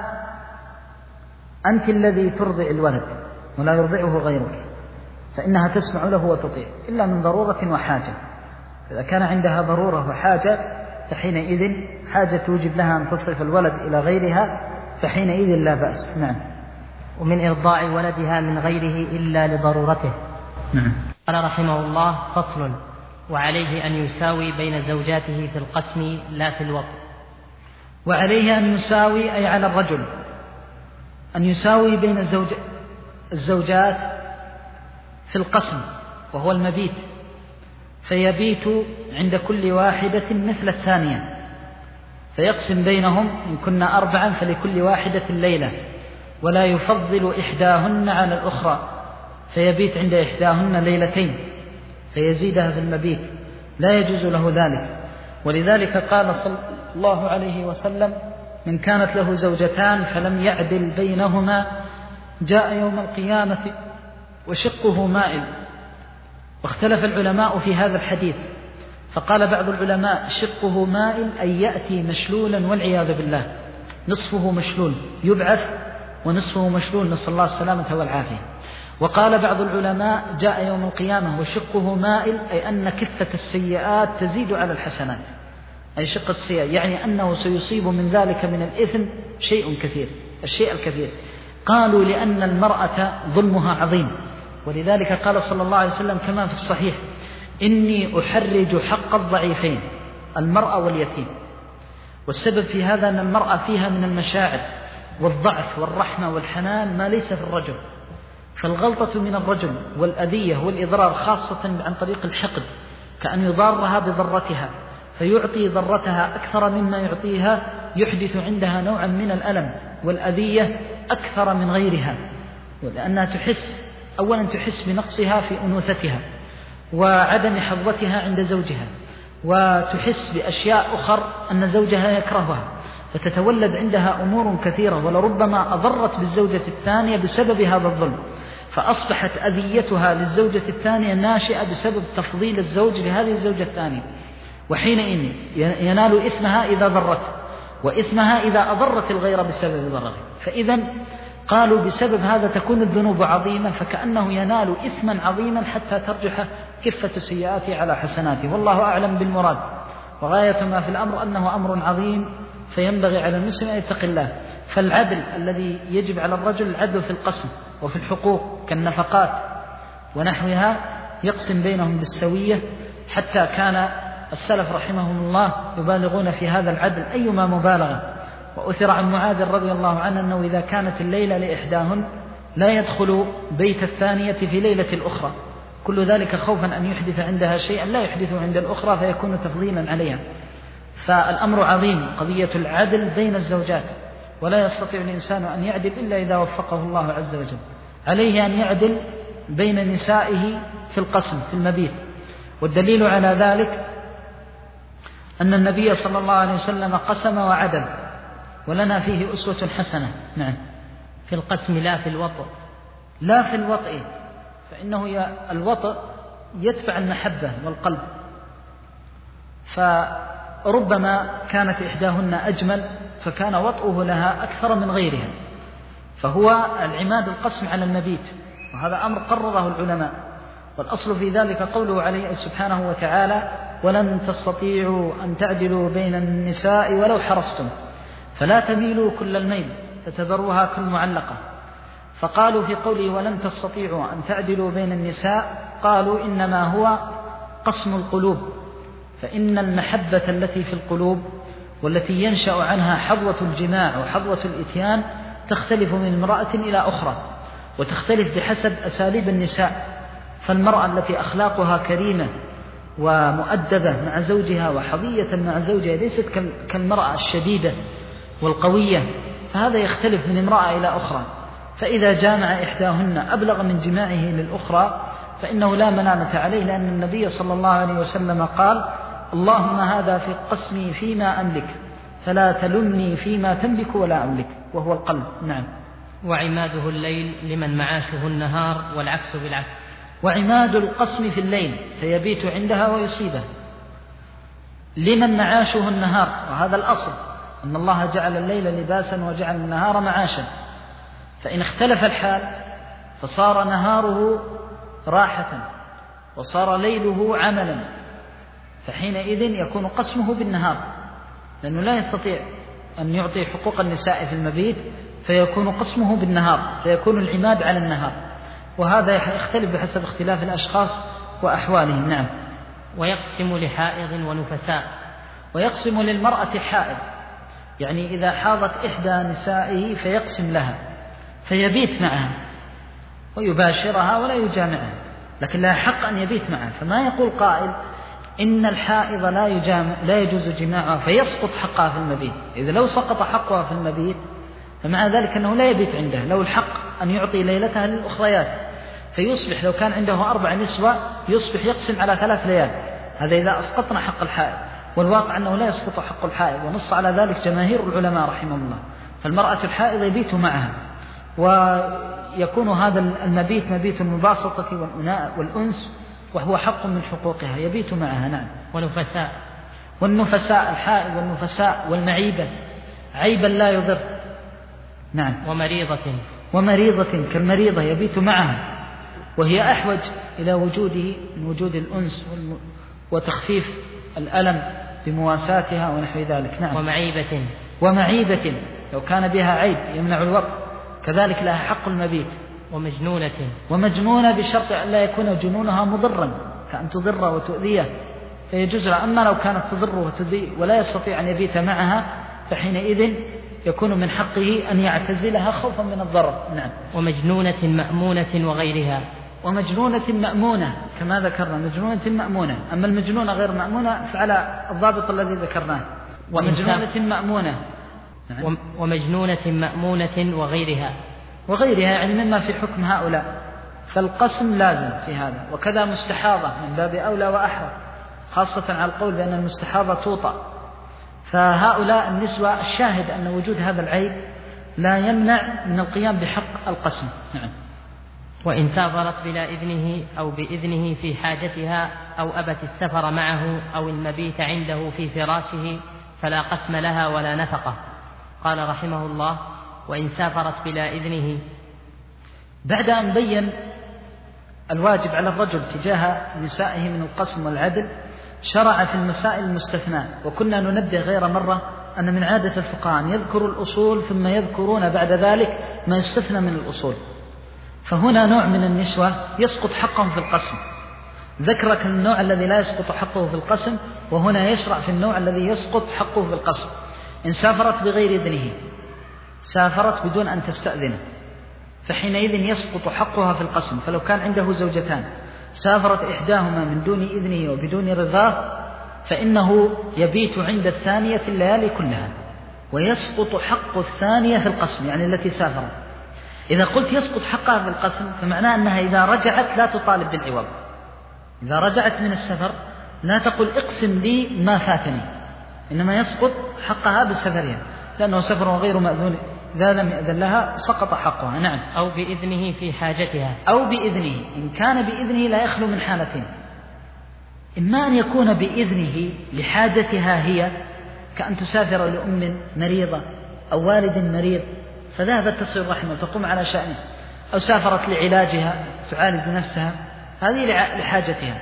أنت الذي ترضع الولد ولا يرضعه غيرك فإنها تسمع له وتطيع إلا من ضرورة وحاجة. إذا كان عندها ضرورة وحاجة فحينئذ حاجة توجب لها أن تصرف الولد إلى غيرها فحينئذ لا بأس. نعم. ومن إرضاع ولدها من غيره إلا لضرورته. نعم. قال رحمه الله: فصل: وعليه أن يساوي بين زوجاته في القسم لا في الوطء. وعليه أن يساوي أي على الرجل أن يساوي بين الزوج الزوجات في القسم وهو المبيت، فيبيت عند كل واحدة مثل الثانية، فيقسم بينهم إن كنا أربعا فلكل واحدة الليلة، ولا يفضل إحداهن على الأخرى، فيبيت عند إحداهن ليلتين فيزيدها في المبيت، لا يجوز له ذلك. ولذلك قال صلى الله عليه وسلم: من كانت له زوجتان فلم يعدل بينهما جاء يوم القيامة وشقه مائل. واختلف العلماء في هذا الحديث، فقال بعض العلماء: شقه مائل أي يأتي مشلولا والعياذ بالله، نصفه مشلول يبعث ونصفه مشلول، نسأل الله السلامة والعافية. وقال بعض العلماء: جاء يوم القيامة وشقه مائل أي أن كفة السيئات تزيد على الحسنات، أي شقة السيئات، يعني أنه سيصيب من ذلك من الإثم شيء كثير، الشيء الكثير. قالوا: لأن المرأة ظلمها عظيم، ولذلك قال صلى الله عليه وسلم كما في الصحيح: إني أحرج حق الضعيفين المرأة واليتيم. والسبب في هذا أن المرأة فيها من المشاعر والضعف والرحمة والحنان ما ليس في الرجل، فالغلطة من الرجل والأذية والإضرار خاصة عن طريق الحقد، كأن يضارها بضرتها فيعطي ضرتها أكثر مما يعطيها، يحدث عندها نوعا من الألم والأذية أكثر من غيرها، لأنها تحس أولا تحس بنقصها في أنوثتها وعدم حظتها عند زوجها، وتحس بأشياء أخر أن زوجها يكرهها، فتتولد عندها أمور كثيرة، ولربما أضرت بالزوجة الثانية بسبب هذا الظلم، فأصبحت أذيتها للزوجة الثانية ناشئة بسبب تفضيل الزوج لهذه الزوجة الثانية، وحينئذ ينال إثمها إذا ضرته، وإثمها إذا أضرت الغير بسبب ضرره. فإذا قالوا بسبب هذا تكون الذنوب عظيمة، فكأنه ينال إثما عظيما حتى ترجح كفة سيئاته على حسناته، والله أعلم بالمراد. وغاية ما في الأمر أنه أمر عظيم، فينبغي على المسلم أن يتقي الله. فالعدل الذي يجب على الرجل العدل في القسم وفي الحقوق كالنفقات ونحوها يقسم بينهم بالسوية، حتى كان السلف رحمهم الله يبالغون في هذا العدل أيما مبالغة. وأثر عن معاذ رضي الله عنه أنه إذا كانت الليلة لإحداهن لا يدخل بيت الثانية في ليلة الأخرى، كل ذلك خوفا أن يحدث عندها شيئا لا يحدثه عند الأخرى فيكون تفضيلا عليها. فالأمر عظيم، قضية العدل بين الزوجات، ولا يستطيع الإنسان أن يعدل إلا إذا وفقه الله عز وجل. عليه أن يعدل بين نسائه في القسم في المبيت، والدليل على ذلك أن النبي صلى الله عليه وسلم قسم وعدل، ولنا فيه أسوة حسنة. نعم. في القسم لا في الوطء. لا في الوطء، فإنه الوطء يدفع المحبة والقلب، فربما كانت إحداهن أجمل فكان وطئه لها أكثر من غيرها، فهو العماد القسم على المبيت، وهذا أمر قرره العلماء. والأصل في ذلك قوله عليه سبحانه وتعالى: ولن تستطيعوا أن تعدلوا بين النساء ولو حرصتم فلا تميلوا كل الميل فتذروها كالمعلقة. فقالوا في قوله ولن تستطيعوا أن تعدلوا بين النساء قالوا إنما هو قسم القلوب، فإن المحبة التي في القلوب والتي ينشأ عنها حظوة الجماع وحظوة الإتيان تختلف من امرأة إلى أخرى، وتختلف بحسب أساليب النساء. فالمرأة التي أخلاقها كريمة ومؤدبة مع زوجها وحظية مع زوجها ليست كالمرأة الشديدة والقوية، فهذا يختلف من امرأة إلى أخرى. فإذا جامع إحداهن أبلغ من جماعه للأخرى فإنه لا ملامة عليه، لأن النبي صلى الله عليه وسلم قال: اللهم هذا في قسمي فيما أملك فلا تلمني فيما تملك ولا أملك، وهو القلب. نعم. وعماده الليل لمن معاشه النهار، والعكس بالعكس. وعماد القسم في الليل فيبيت عندها ويصيبه لمن معاشه النهار، وهذا الأصل أن الله جعل الليل لباسا وجعل النهار معاشا. فإن اختلف الحال فصار نهاره راحة وصار ليله عملا، فحينئذ يكون قسمه بالنهار، لأنه لا يستطيع أن يعطي حقوق النساء في المبيت، فيكون قسمه بالنهار، فيكون العماد على النهار. وهذا يختلف بحسب اختلاف الأشخاص وأحوالهم. نعم. ويقسم لحائض ونفساء. ويقسم للمرأة حائض، يعني إذا حاضت إحدى نسائه فيقسم لها فيبيت معها ويباشرها ولا يجامعها، لكن لا حق أن يبيت معها. فما يقول قائل إن الحائض لا يجامع لا يجوز جماعها فيسقط حقها في المبيت. إذا لو سقط حقها في المبيت فمع ذلك أنه لا يبيت عنده، له الحق أن يعطي ليلتها للأخريات، فيصبح لو كان عنده أربع نسوة يصبح يقسم على ثلاث ليال. هذا إذا أسقطنا حق الحائض، والواقع أنه لا يسقط حق الحائض، ونص على ذلك جماهير العلماء رحمهم الله. فالمرأة الحائض يبيت معها، ويكون هذا المبيت مبيت المباسطة والأنس، وهو حق من حقوقها، يبيت معها. نعم. ونفساء. والنفساء الحائض والنفساء والمعيبة، عيبا لا يضر. نعم. ومريضة. ومريضة كالمريضة يبيت معها، وهي أحوج إلى وجوده من وجود الأنس وتخفيف الألم بمواساتها ونحو ذلك. نعم. ومعيبة. ومعيبة لو كان بها عيب يمنع الوقت كذلك لها حق المبيت. ومجنونة. ومجنونة بشرط أن لا يكون جنونها مضرا، كأن تضر وتؤذيه فيجوز لها. أما لو كانت تضر وتؤذي ولا يستطيع أن يبيت معها فحينئذ يكون من حقه أن يعتزلها خوفا من الضرر. نعم. ومجنونة مأمونة وغيرها. ومجنونة مأمونة كما ذكرنا، مجنونة مأمونة. أما المجنونة غير مأمونة فعلى الضابط الذي ذكرناه. ومجنونة مأمونة. نعم. ومجنونة مأمونة وغيرها. وغيرها يعني مما في حكم هؤلاء، فالقسم لازم في هذا. وكذا مستحاضة من باب أولى وأحرى، خاصة على القول بأن المستحاضة توطأ. فهؤلاء النسوة الشاهد أن وجود هذا العيب لا يمنع من القيام بحق القسم. نعم. وإن سافرت بلا إذنه أو بإذنه في حاجتها أو أبت السفر معه أو المبيت عنده في فراشه فلا قسم لها ولا نفقة. قال رحمه الله: وإن سافرت بلا إذنه. بعد أن بين الواجب على الرجل تجاه نسائه من القسم والعدل شرع في المسائل المستثناة. وكنا ننبه غير مرة أن من عادة الفقهاء أن يذكروا الأصول ثم يذكرون بعد ذلك ما يستثنى من الأصول. فهنا نوع من النسوة يسقط حقهم في القسم، ذكرك النوع الذي لا يسقط حقه في القسم، وهنا يشرع في النوع الذي يسقط حقه في القسم. إن سافرت بغير إذنه، سافرت بدون أن تستأذنه، فحينئذ يسقط حقها في القسم. فلو كان عنده زوجتان سافرت إحداهما من دون إذنه وبدون رضاه فإنه يبيت عند الثانية الليالي كلها، ويسقط حق الثانية في القسم، يعني التي سافرت. إذا قلت يسقط حقها في القسم فمعناه أنها إذا رجعت لا تطالب بالعوض. إذا رجعت من السفر لا تقول اقسم لي ما فاتني، إنما يسقط حقها بسفرها، لأنه سفر غير مأذون، إذا لم يأذن لها سقط حقها. نعم. أو بإذنه في حاجتها. أو بإذنه، إن كان بإذنه لا يخلو من حالتين: إما أن يكون بإذنه لحاجتها هي، كأن تسافر لأم مريضة أو والد مريض فذهبت تصل رحمه وتقوم على شأنه، أو سافرت لعلاجها تعالج نفسها، هذه لحاجتها.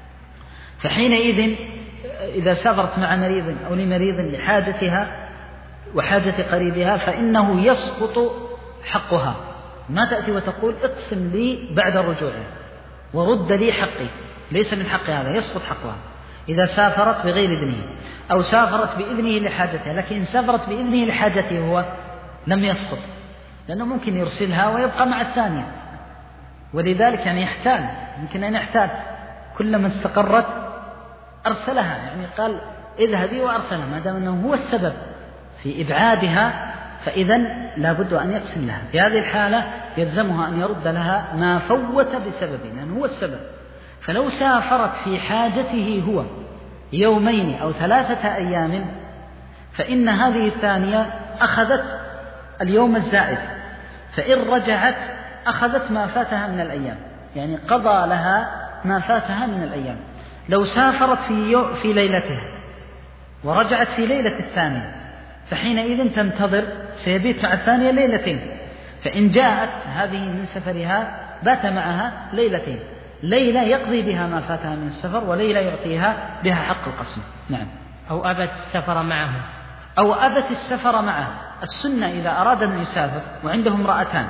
فحينئذ إذا سافرت مع مريض أو لمريض لحاجتها وحاجة قريبها فإنه يسقط حقها، ما تأتي وتقول اقسم لي بعد الرجوع ورد لي حقي، ليس من حق هذا، يسقط حقها إذا سافرت بغير إذنه أو سافرت بإذنه لحاجتها. لكن إن سافرت بإذنه لحاجته هو لم يسقط، لأنه ممكن يرسلها ويبقى مع الثانية، ولذلك يعني يحتاج، يمكن أن يحتاج كلما استقرت أرسلها، يعني قال اذهبي وأرسلها، ما دام أنه هو السبب في إبعادها فإذا لا بد أن يقسم لها. في هذه الحالة يلزمها أن يرد لها ما فوت بسببه، لأنه هو السبب. فلو سافرت في حاجته هو يومين أو ثلاثة أيام فإن هذه الثانية أخذت اليوم الزائد، فإن رجعت أخذت ما فاتها من الأيام، يعني قضى لها ما فاتها من الأيام. لو سافرت في, يو في ليلتها ورجعت في ليلة الثانية فحينئذ تنتظر، سيبيت مع الثانية ليلتين، فإن جاءت هذه من سفرها بات معها ليلتين، ليلة يقضي بها ما فاتها من السفر، وليلة يعطيها بها حق القسم. نعم. أو أبت السفر معه أو أبت السفر معه. السنة إذا أراد أن يسافر وعنده امرأتان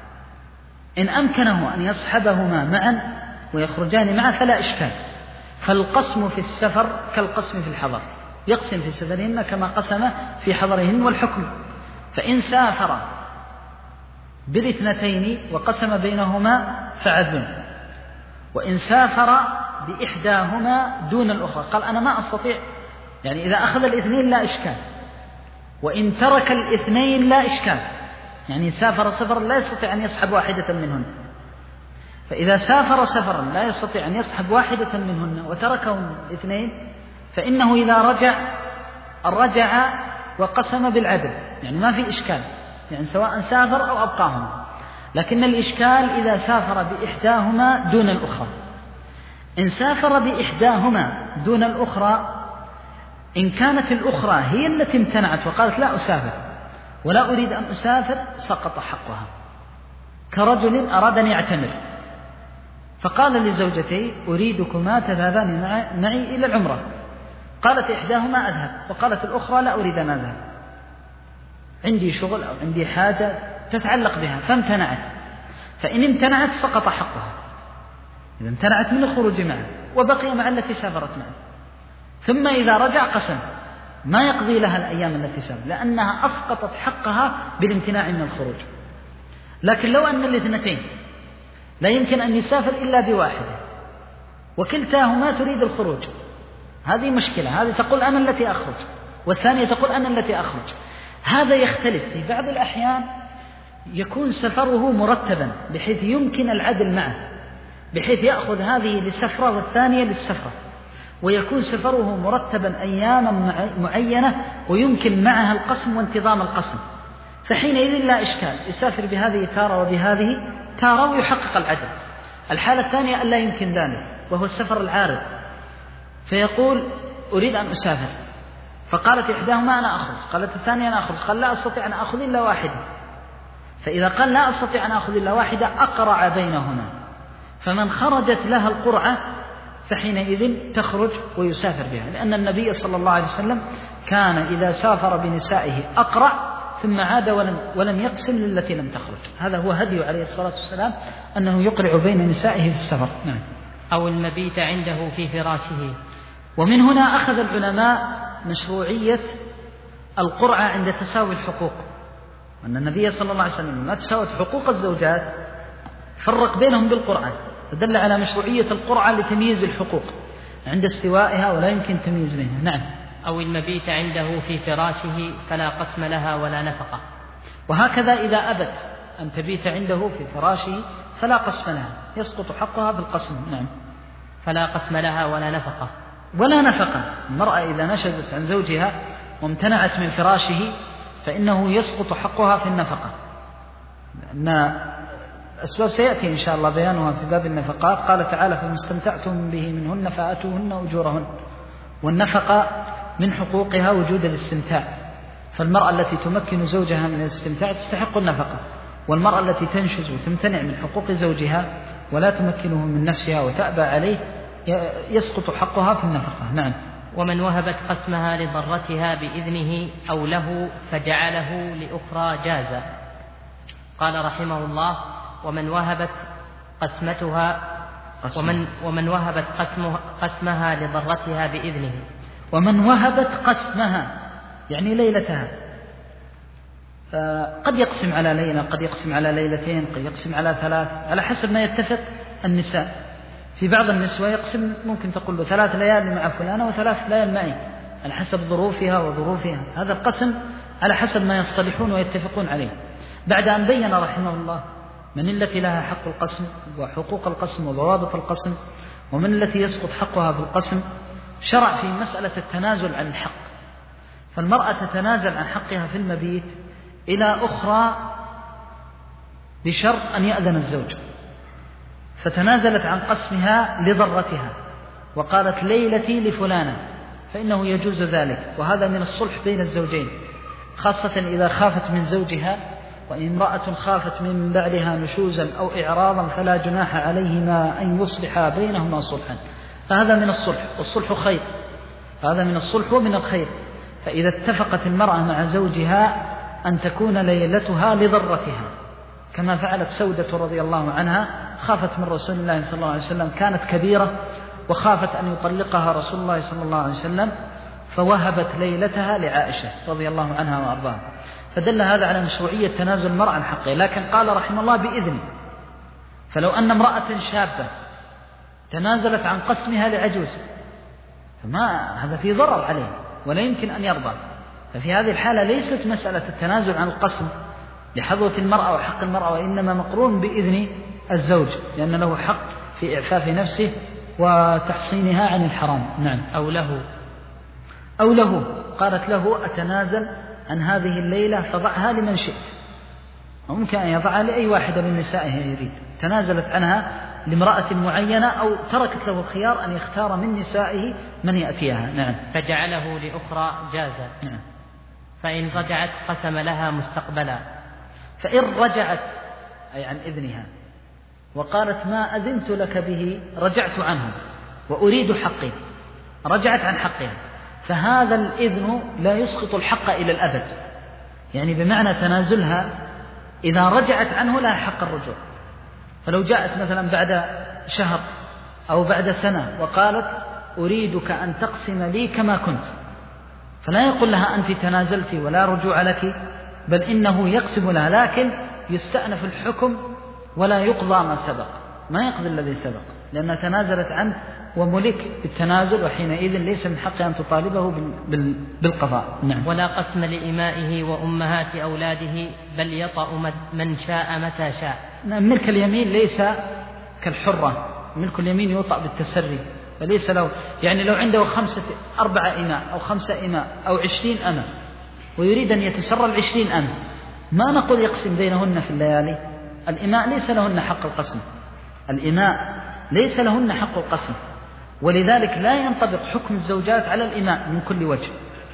إن أمكنه أن يصحبهما معا ويخرجان معا فلا إشكال، فالقسم في السفر كالقسم في الحضر، يقسم في سفرهن كما قسم في حضرهن. والحكم فإن سافر بالاثنتين وقسم بينهما فعدل، وإن سافر بإحداهما دون الأخرى قال أنا ما أستطيع، يعني إذا أخذ الاثنين لا إشكال، وإن ترك الاثنين لا إشكال، يعني سافر سفرا لا يستطيع أن يصحب واحدة منهن. فإذا سافر سفرا لا يستطيع أن يصحب واحدة منهن وتركهم الاثنين فإنه إذا رجع رجع وقسم بالعدل، يعني ما في إشكال، يعني سواء سافر أو أبقاهما. لكن الإشكال إذا سافر بإحداهما دون الأخرى. إن سافر بإحداهما دون الأخرى، إن كانت الأخرى هي التي امتنعت وقالت لا أسافر ولا أريد أن أسافر سقط حقها. كرجل أراد أن يعتمر فقال لزوجتي أريدكما تذهبان معي إلى العمرة، قالت إحداهما أذهب وقالت الأخرى لا أريد أن أذهب، عندي شغل أو عندي حاجة تتعلق بها، فامتنعت. فإن امتنعت سقط حقها، إذا امتنعت من الخروج معه وبقي مع التي سافرت معه، ثم إذا رجع قسم، ما يقضي لها الأيام التي سافرت لأنها أسقطت حقها بالامتناع من الخروج. لكن لو أن الاثنتين لا يمكن أن يسافر إلا بواحدة وكلتاهما تريد الخروج، هذه مشكلة، هذه تقول أنا التي أخرج والثانية تقول أنا التي أخرج. هذا يختلف، في بعض الأحيان يكون سفره مرتبا بحيث يمكن العدل معه، بحيث يأخذ هذه للسفرة والثانية للسفرة، ويكون سفره مرتبا أياما معينة ويمكن معها القسم وانتظام القسم، فحينئذ لا إشكال، يسافر بهذه تارة وبهذه تارة ويحقق العدل. الحالة الثانية ألا يمكن ذلك وهو السفر العارض، فيقول أريد أن أسافر، فقالت إحداهما أنا أخرج، قالت الثانية أنا أخرج، قال لا أستطيع أن أخذ إلا واحدة. فإذا قال لا أستطيع أن أخذ إلا واحدة أقرع بينهما، فمن خرجت لها القرعة فحينئذ تخرج ويسافر بها، لأن النبي صلى الله عليه وسلم كان إذا سافر بنسائه أقرع ثم عاد ولم, ولم يقسم للتي لم تخرج. هذا هو هدي عليه الصلاة والسلام أنه يقرع بين نسائه في السفر. نعم. أو المبيت عنده في فراشه. ومن هنا أخذ العلماء مشروعية القرعة عند تساوي الحقوق، أن النبي صلى الله عليه وسلم ما تساوت حقوق الزوجات فرق بينهم بالقرعة، فدل على مشروعية القرعة لتمييز الحقوق عند استوائها ولا يمكن تمييز بينها. نعم. أو المبيت عنده في فراشه فلا قسم لها ولا نفقة. وهكذا إذا أبت أن تبيت عنده في فراشه فلا قسم لها، يسقط حقها بالقسم. نعم. فلا قسم لها ولا نفقة. ولا نفقة. المرأة إذا نشزت عن زوجها وامتنعت من فراشه فإنه يسقط حقها في النفقة، لأن أسباب سيأتي إن شاء الله بيانها في باب النفقات. قال تعالى فما استمتعتم به منهن فآتوهن أجورهن، والنفقة من حقوقها وجود الاستمتاع، فالمرأة التي تمكن زوجها من الاستمتاع تستحق النفقة، والمرأة التي تنشز وتمتنع من حقوق زوجها ولا تمكنه من نفسها وتأبى عليه يسقط حقها في النفقة. نعم. ومن وهبت قسمها لضرتها بإذنه أو له فجعله لأخرى جاز. قال رحمه الله: ومن وهبت قسمتها ومن, ومن وهبت قسمها, قسمها لضرتها بإذنه. ومن وهبت قسمها يعني ليلتها، قد يقسم على ليلة، قد يقسم على ليلتين، قد يقسم على ثلاث، على حسب ما يتفق النساء. في بعض النسوة يقسم ممكن تقول له ثلاث ليالي مع فلانة وثلاث ليالي معي، على حسب ظروفها وظروفها. هذا القسم على حسب ما يصطلحون ويتفقون عليه. بعد أن بين رحمه الله من التي لها حق القسم وحقوق القسم وضوابط القسم ومن التي يسقط حقها في القسم، شرع في مسألة التنازل عن الحق. فالمرأة تتنازل عن حقها في المبيت إلى أخرى بشرط أن يأذن الزوج، فتنازلت عن قسمها لضرتها وقالت ليلتي لفلانة، فإنه يجوز ذلك، وهذا من الصلح بين الزوجين، خاصة إذا خافت من زوجها. وإن امرأة خافت من بعدها نشوزا أو إعراضا فلا جناح عليهما أن يصلحا بينهما صلحا، فهذا من الصلح، والصلح خير، هذا من الصلح ومن الخير. فإذا اتفقت المرأة مع زوجها أن تكون ليلتها لضرتها، كما فعلت سودة رضي الله عنها، خافت من رسول الله صلى الله عليه وسلم، كانت كبيرة وخافت أن يطلقها رسول الله صلى الله عليه وسلم، فوهبت ليلتها لعائشة رضي الله عنها وأرضاها. فدل هذا على مشروعية تنازل المرأة عن حقه. لكن قال رحمه الله بإذن، فلو أن امرأة شابة تنازلت عن قسمها لعجوز فما هذا فيه ضرر عليه ولا يمكن أن يرضى، ففي هذه الحالة ليست مسألة التنازل عن القسم لحظوة المرأة وحق المرأة، وإنما مقرون بإذن الزوج، لأن له حق في إعفاف نفسه وتحصينها عن الحرام. نعم. أو له أو له قالت له أتنازل عن هذه الليلة فضعها لمن شئت، وممكن أن يضعها لأي واحدة من نسائه يريد، تنازلت عنها لامرأة معينة أو تركت له الخيار أن يختار من نسائه من يأتيها. نعم. فجعله لأخرى جاز. نعم. فإن رجعت قسم لها مستقبلا. فإن رجعت أي عن إذنها وقالت ما أذنت لك به رجعت عنه وأريد حقي، رجعت عن حقها، فهذا الإذن لا يسقط الحق إلى الأبد، يعني بمعنى تنازلها إذا رجعت عنه لها حق الرجوع. فلو جاءت مثلا بعد شهر أو بعد سنة وقالت أريدك أن تقسم لي كما كنت، فلا يقول لها أنت تنازلت ولا رجوع لك، بل إنه يقسم لها، لكن يستأنف الحكم ولا يقضى ما سبق، ما يقضي الذي سبق، لأنها تنازلت عنه وملك بالتنازل، وحينئذ ليس من حقه أن تطالبه بالقضاء. نعم. ولا قسم لإمائه وأمهات أولاده، بل يطأ من شاء متى شاء. ملك اليمين ليس كالحرة، ملك اليمين يوطأ بالتسري، فليس له، يعني لو عنده خمسة أربعة إماء أو خمسة إماء أو عشرين أمة ويريد أن يتسرى العشرين أمة، ما نقول يقسم بينهن في الليالي. الإماء ليس لهن حق القسم، الإماء ليس لهن حق القسم، ولذلك لا ينطبق حكم الزوجات على الإماء من كل وجه،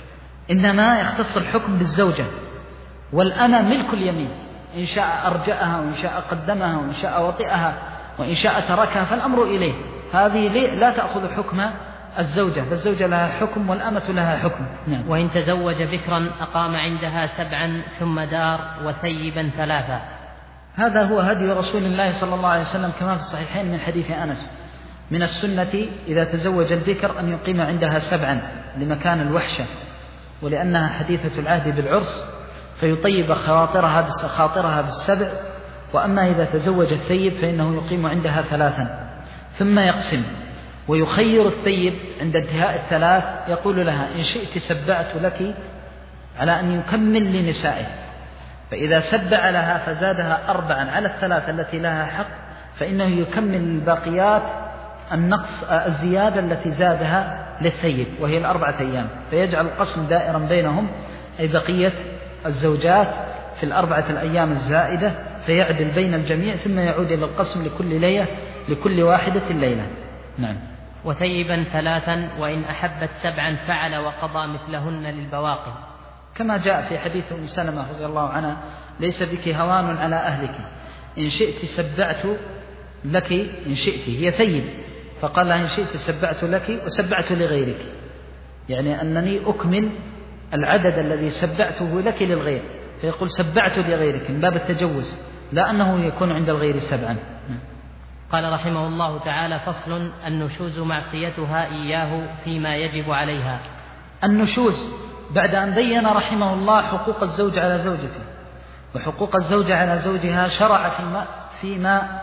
إنما يختص الحكم بالزوجة. والأمة ملك اليمين، إن شاء أرجأها وإن شاء قدمها وإن شاء وطئها وإن شاء تركها، فالأمر إليه. هذه لا تأخذ حكم الزوجة، فالزوجة لها حكم والأمة لها حكم. نعم. وإن تزوج بكرا أقام عندها سبعا ثم دار وثيبا ثلاثا. هذا هو هدي رسول الله صلى الله عليه وسلم، كما في الصحيحين من حديث أنس: من السنة إذا تزوج البكر أن يقيم عندها سبعا لمكان الوحشة، ولأنها حديثة العهد بالعرس، فيطيب خواطرها خاطرها بالسبع. وأما إذا تزوج الثيب فإنه يقيم عندها ثلاثا ثم يقسم، ويخير الثيب عند انتهاء الثلاث، يقول لها إن شئت سبعت لك على أن يكمل لنسائه، فإذا سبع لها فزادها أربعا على الثلاثة التي لها حق، فإنه يكمل الباقيات النقص الزيادة التي زادها للثيب، وهي الأربعة أيام، فيجعل القسم دائرا بينهم، أي بقية الزوجات في الأربعة الأيام الزائدة، فيعدل بين الجميع، ثم يعود إلى القسم لكل ليلة لكل واحدة الليلة. نعم. وثيبا ثلاثا، وإن أحبت سبعا فعل وقضى مثلهن للبواقي. كما جاء في حديث أم سلمة رضي الله عنها: ليس بك هوان على أهلك، إن شئت سبعت لك، إن شئت، هي ثيب، فقال لها: إن شئت سبعت لك وسبعت لغيرك، يعني أنني أكمل العدد الذي سبعته لك للغير، فيقول سبعت لغيرك من باب التجوز، لا أنه يكون عند الغير سبعا. قال رحمه الله تعالى: فصل: النشوز معصيتها إياه فيما يجب عليها. النشوز بعد أن بين رحمه الله حقوق الزوج على زوجته وحقوق الزوجة على زوجها، شرع فيما, فيما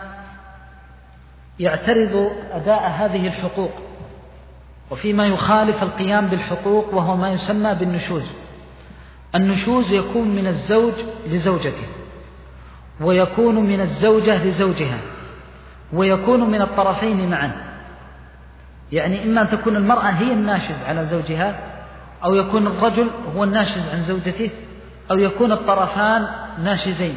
يعترض أداء هذه الحقوق وفيما يخالف القيام بالحقوق، وهو ما يسمى بالنشوز. النشوز يكون من الزوج لزوجته، ويكون من الزوجة لزوجها، ويكون من الطرفين معا، يعني إما أن تكون المرأة هي الناشز على زوجها، أو يكون الرجل هو الناشز عن زوجته، أو يكون الطرفان ناشزين.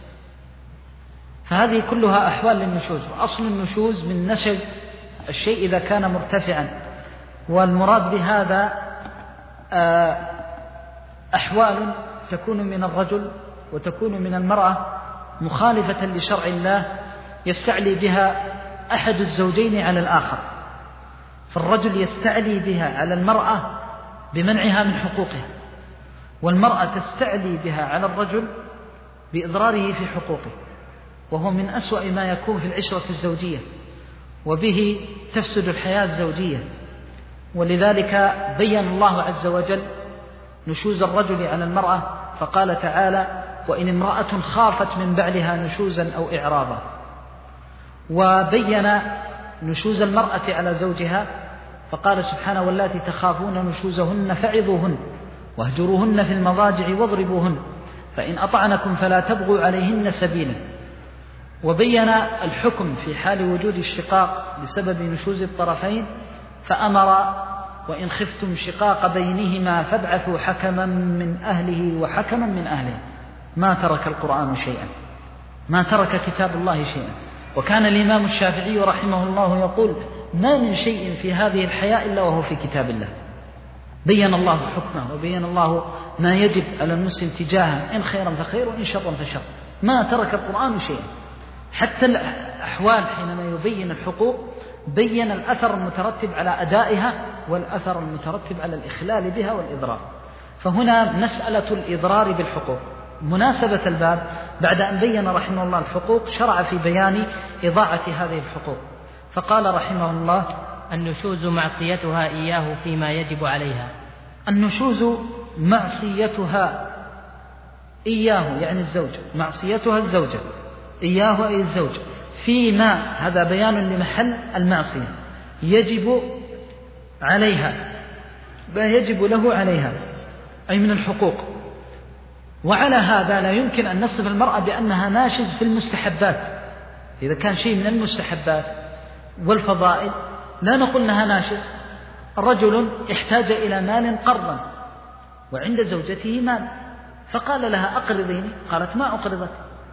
فهذه كلها أحوال للنشوز. وأصل النشوز من نشز الشيء إذا كان مرتفعا، والمراد بهذا أحوال تكون من الرجل وتكون من المرأة مخالفة لشرع الله، يستعلي بها أحد الزوجين على الآخر، فالرجل يستعلي بها على المرأة بمنعها من حقوقها، والمرأة تستعلي بها على الرجل بإضراره في حقوقه، وهو من أسوأ ما يكون في العشرة الزوجية، وبه تفسد الحياة الزوجية. ولذلك بين الله عز وجل نشوز الرجل على المرأة، فقال تعالى: وإن امرأة خافت من بعلها نشوزا أو إعراضا. وبين نشوز المرأة على زوجها، فقال سبحانه: واللاتي تخافون نشوزهن فعظوهن واهجروهن في المضاجع واضربوهن فإن أطعنكم فلا تبغوا عليهن سبيلا. وبين الحكم في حال وجود الشقاق بسبب نشوز الطرفين، فأمر: وإن خفتم شقاق بينهما فابعثوا حكما من أهله وحكما من أهله. ما ترك القرآن شيئا، ما ترك كتاب الله شيئا. وكان الإمام الشافعي رحمه الله يقول: ما من شيء في هذه الحياة إلا وهو في كتاب الله. بين الله حكمه، وبين الله ما يجب على المسلم تجاهه، إن خيرا فخير وإن شرا فشر. ما ترك القرآن شيئا. حتى الأحوال حينما يبين الحقوق بين الأثر المترتب على أدائها والأثر المترتب على الإخلال بها والإضرار. فهنا مسألة الإضرار بالحقوق. مناسبة الباب بعد أن بين رحمه الله الحقوق، شرع في بيان إضاعة هذه الحقوق، فقال رحمه الله: النشوز معصيتها إياه فيما يجب عليها. النشوز معصيتها إياه، يعني الزوج، معصيتها الزوجة، إياه أي الزوج، فيما، هذا بيان لمحل المعصية، يجب عليها، ما يجب له عليها، أي من الحقوق. وعلى هذا لا يمكن أن نصف المرأة بأنها ناشز في المستحبات. إذا كان شيء من المستحبات والفضائل لا نقول أنها ناشز. رجل احتاج إلى مال قرضا وعند زوجته مال، فقال لها: أقرضيني، قالت: ما أقرضك.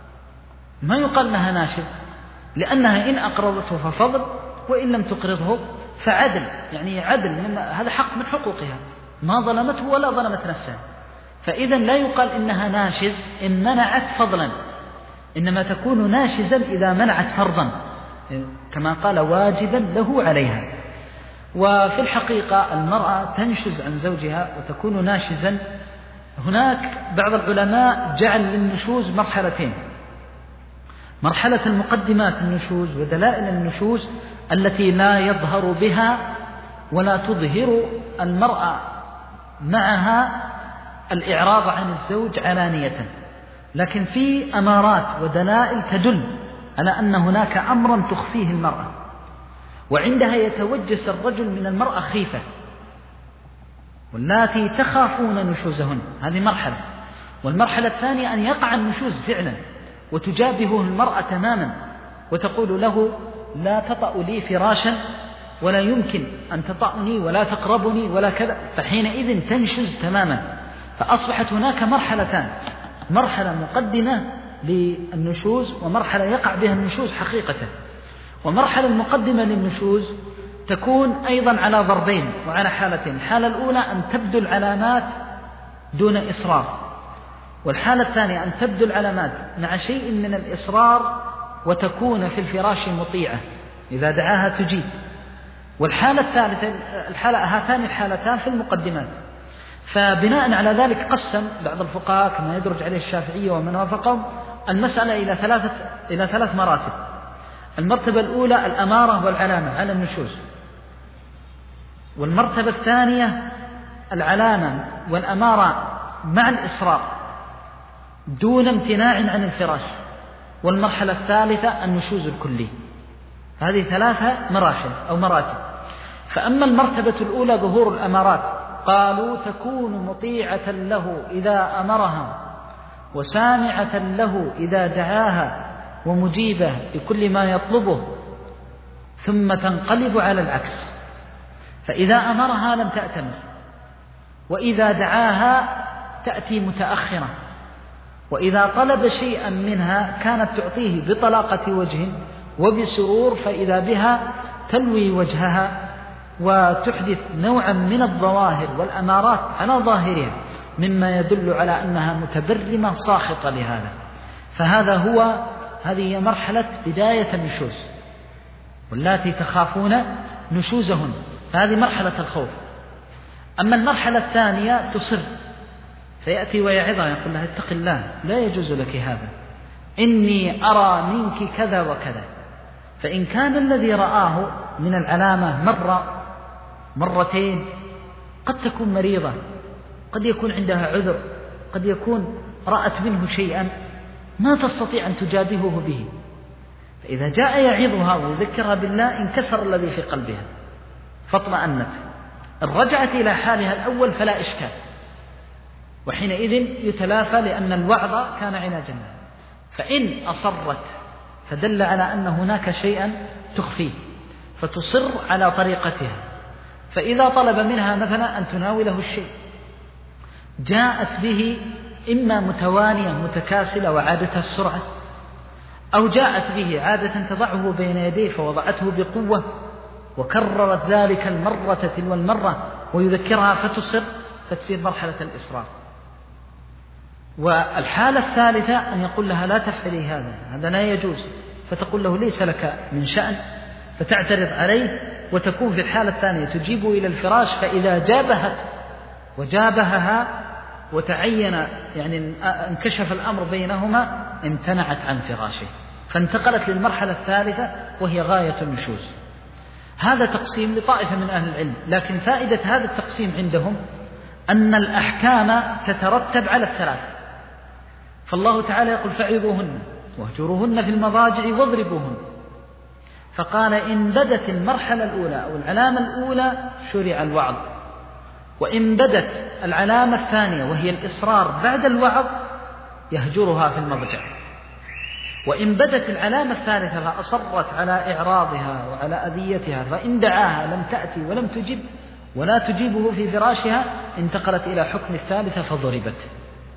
ما يقال لها ناشز، لأنها إن أقرضته ففضل، وإن لم تقرضه فعدل، يعني عدل، من هذا حق من حقوقها، ما ظلمته ولا ظلمت نفسها. فإذا لا يقال إنها ناشز إن منعت فضلا، إنما تكون ناشزا إذا منعت فرضا، كما قال: واجبا له عليها. وفي الحقيقة المرأة تنشز عن زوجها وتكون ناشزا. هناك بعض العلماء جعل للنشوز مرحلتين: مرحلة المقدمات النشوز ودلائل النشوز التي لا يظهر بها ولا تظهر المرأة معها الإعراض عن الزوج علانية، لكن في أمارات ودلائل تدل على أن هناك أمرا تخفيه المرأة، وعندها يتوجس الرجل من المرأة خيفة. واللاتي تخافون نشوزهن، هذه مرحلة. والمرحلة الثانية أن يقع النشوز فعلا وتجابهه المرأة تماما، وتقول له: لا تطأ لي فراشا، ولا يمكن أن تطأني ولا تقربني ولا كذا، فحينئذ تنشز تماما. فأصبحت هناك مرحلتان: مرحلة مقدمة للنشوز، ومرحلة يقع بها النشوز حقيقة. ومرحلة المقدمة للنشوز تكون أيضا على ضربين وعلى حالتين: الحالة الأولى أن تبدو العلامات دون إصرار. والحالة الثانية أن تبدو العلامات مع شيء من الإصرار وتكون في الفراش مطيعة، إذا دعاها تجيب. والحالة الثالثة الحالة هاتان الحالتان في المقدمات. فبناء على ذلك قسم بعض الفقهاء كما يدرج عليه الشافعية ومن وافقهم المسألة إلى ثلاثة إلى ثلاث مراتب. المرتبة الأولى الأمارة والعلامة على النشوز، والمرتبة الثانية العلامة والأمارة مع الإصرار دون امتناع عن الفراش، والمرحلة الثالثة النشوز الكلي. هذه ثلاثة مراحل أو مراتب. فأما المرتبة الأولى ظهور الأمارات قالوا تكون مطيعة له إذا أمرها وسامعة له إذا دعاها ومجيبة لكل ما يطلبه، ثم تنقلب على العكس، فإذا أمرها لم تأتمر، وإذا دعاها تأتي متأخرة، وإذا طلب شيئا منها كانت تعطيه بطلاقة وجه وبسرور، فإذا بها تلوي وجهها وتحدث نوعا من الظواهر والأمارات على ظاهرها مما يدل على أنها متبرمة ساخطة لهذا. فهذا هو هذه هي مرحلة بداية النشوز، واللاتي تخافون نشوزهن، فهذه مرحلة الخوف. أما المرحلة الثانية تصر، فيأتي ويعظها يقول لها اتق الله لا يجوز لك هذا، إني أرى منك كذا وكذا. فإن كان الذي رآه من العلامة مرة مرتين قد تكون مريضة، قد يكون عندها عذر، قد يكون رأت منه شيئا ما تستطيع أن تجابهه به، فإذا جاء يعظها ويذكرها بالله انكسر الذي في قلبها فاطمأنت. إن رجعت إلى حالها الأول فلا إشكال، وحينئذ يتلافى لأن الوعظ كان علاجا. فإن أصرت فدل على أن هناك شيئا تخفيه فتصر على طريقتها. فإذا طلب منها مثلا أن تناوله الشيء جاءت به إما متوانية متكاسلة وعادتها السرعة، أو جاءت به عادة تضعه بين يديه فوضعته بقوة وكررت ذلك المرة تلو المرة ويذكرها فتصر، فتصير مرحلة الإصرار. والحالة الثالثة أن يقول لها لا تفعلي هذا، هذا لا يجوز، فتقول له ليس لك من شأن، فتعترض عليه، وتكون في الحالة الثانية تجيب إلى الفراش، فإذا جابهت وجابهها وتعين يعني انكشف الأمر بينهما امتنعت عن فراشه، فانتقلت للمرحلة الثالثة وهي غاية النشوز. هذا تقسيم لطائفة من أهل العلم، لكن فائدة هذا التقسيم عندهم أن الأحكام تترتب على الثلاث. فالله تعالى يقول فعظوهن واهجروهن في المضاجع واضربوهن، فقال إن بدت المرحلة الأولى أو العلامة الأولى شرع الوعظ، وإن بدت العلامة الثانية وهي الإصرار بعد الوعظ يهجرها في المضجع، وإن بدت العلامة الثالثة فأصرت على إعراضها وعلى أذيتها فإن دعاها لم تأتي ولم تجب ولا تجيبه في فراشها انتقلت إلى حكم الثالثة فضربت.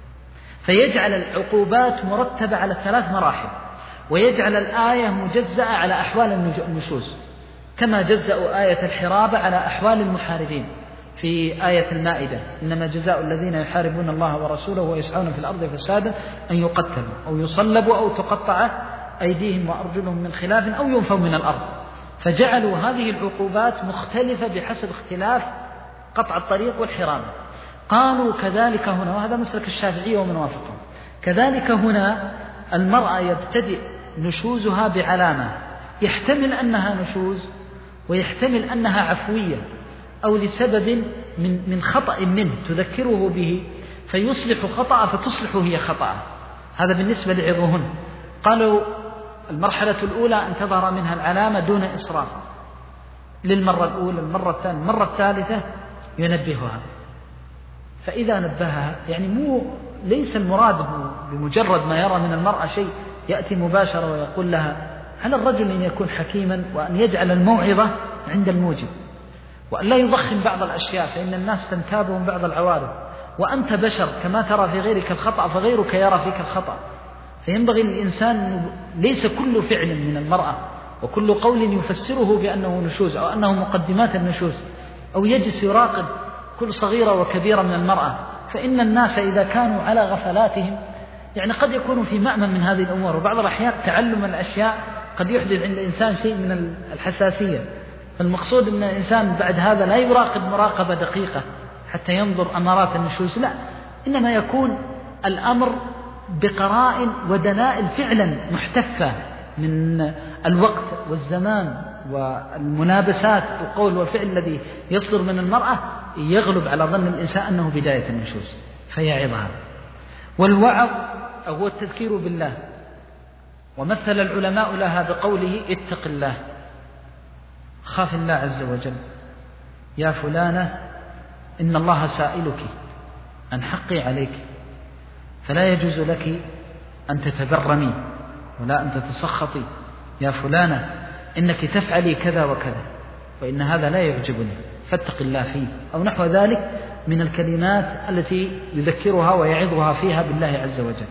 فيجعل العقوبات مرتبة على الثلاث مراحل، ويجعل الآية مجزأة على أحوال النشوز، كما جزأوا آية الحرابة على أحوال المحاربين في آية المائدة إنما جزاء الذين يحاربون الله ورسوله ويسعون في الأرض فسادا أن يقتلوا أو يصلبوا أو تقطع أيديهم وأرجلهم من خلاف أو ينفوا من الأرض. فجعلوا هذه العقوبات مختلفة بحسب اختلاف قطع الطريق والحرابة. قالوا كذلك هنا، وهذا مسلك الشافعية ومن وافقهم، كذلك هنا المرأة يبتدئ نشوزها بعلامة يحتمل أنها نشوز ويحتمل أنها عفوية أو لسبب من من خطأ منه تذكره به فيصلح خطأ فتصلح هي خطأ. هذا بالنسبة لعظهن. قالوا المرحلة الأولى أن تظهر منها العلامة دون إصرار للمرة الأولى، المرة الثانية، المرة الثالثة ينبهها. فإذا نبهها يعني مو ليس المراد بمجرد ما يرى من المرأة شيء يأتي مباشرة ويقول لها. على الرجل أن يكون حكيما وأن يجعل الموعظة عند الموجب، وأن لا يضخم بعض الأشياء فإن الناس تنتابهم بعض العوارض، وأنت بشر كما ترى في غيرك الخطأ فغيرك يرى فيك الخطأ. فينبغي للإنسان ليس كل فعل من المرأة وكل قول يفسره بأنه نشوز أو أنه مقدمات النشوز، أو يجلس يراقب كل صغيرة وكبيرة من المرأة فإن الناس إذا كانوا على غفلاتهم يعني قد يكونوا في مأمن من هذه الأمور، وبعض الأحيان تعلم الأشياء قد يحدث عند الإنسان شيء من الحساسية. فالمقصود أن الإنسان بعد هذا لا يراقب مراقبة دقيقة حتى ينظر أمارات النشوز، لا، إنما يكون الأمر بقرائن ودلائل فعلا محتفة من الوقت والزمان والمنابسات والقول والفعل الذي يصدر من المرأة يغلب على ظن الإنسان أنه بداية النشوز فيعظها. والوعظ هو التذكير بالله، ومثل العلماء لها بقوله اتق الله، خاف الله عز وجل، يا فلانة إن الله سائلك عن حقي عليك، فلا يجوز لك أن تتبرمي ولا أن تتسخطي، يا فلانة إنك تفعلي كذا وكذا وإن هذا لا يعجبني فاتق الله فيه، أو نحو ذلك من الكلمات التي يذكرها ويعظها فيها بالله عز وجل.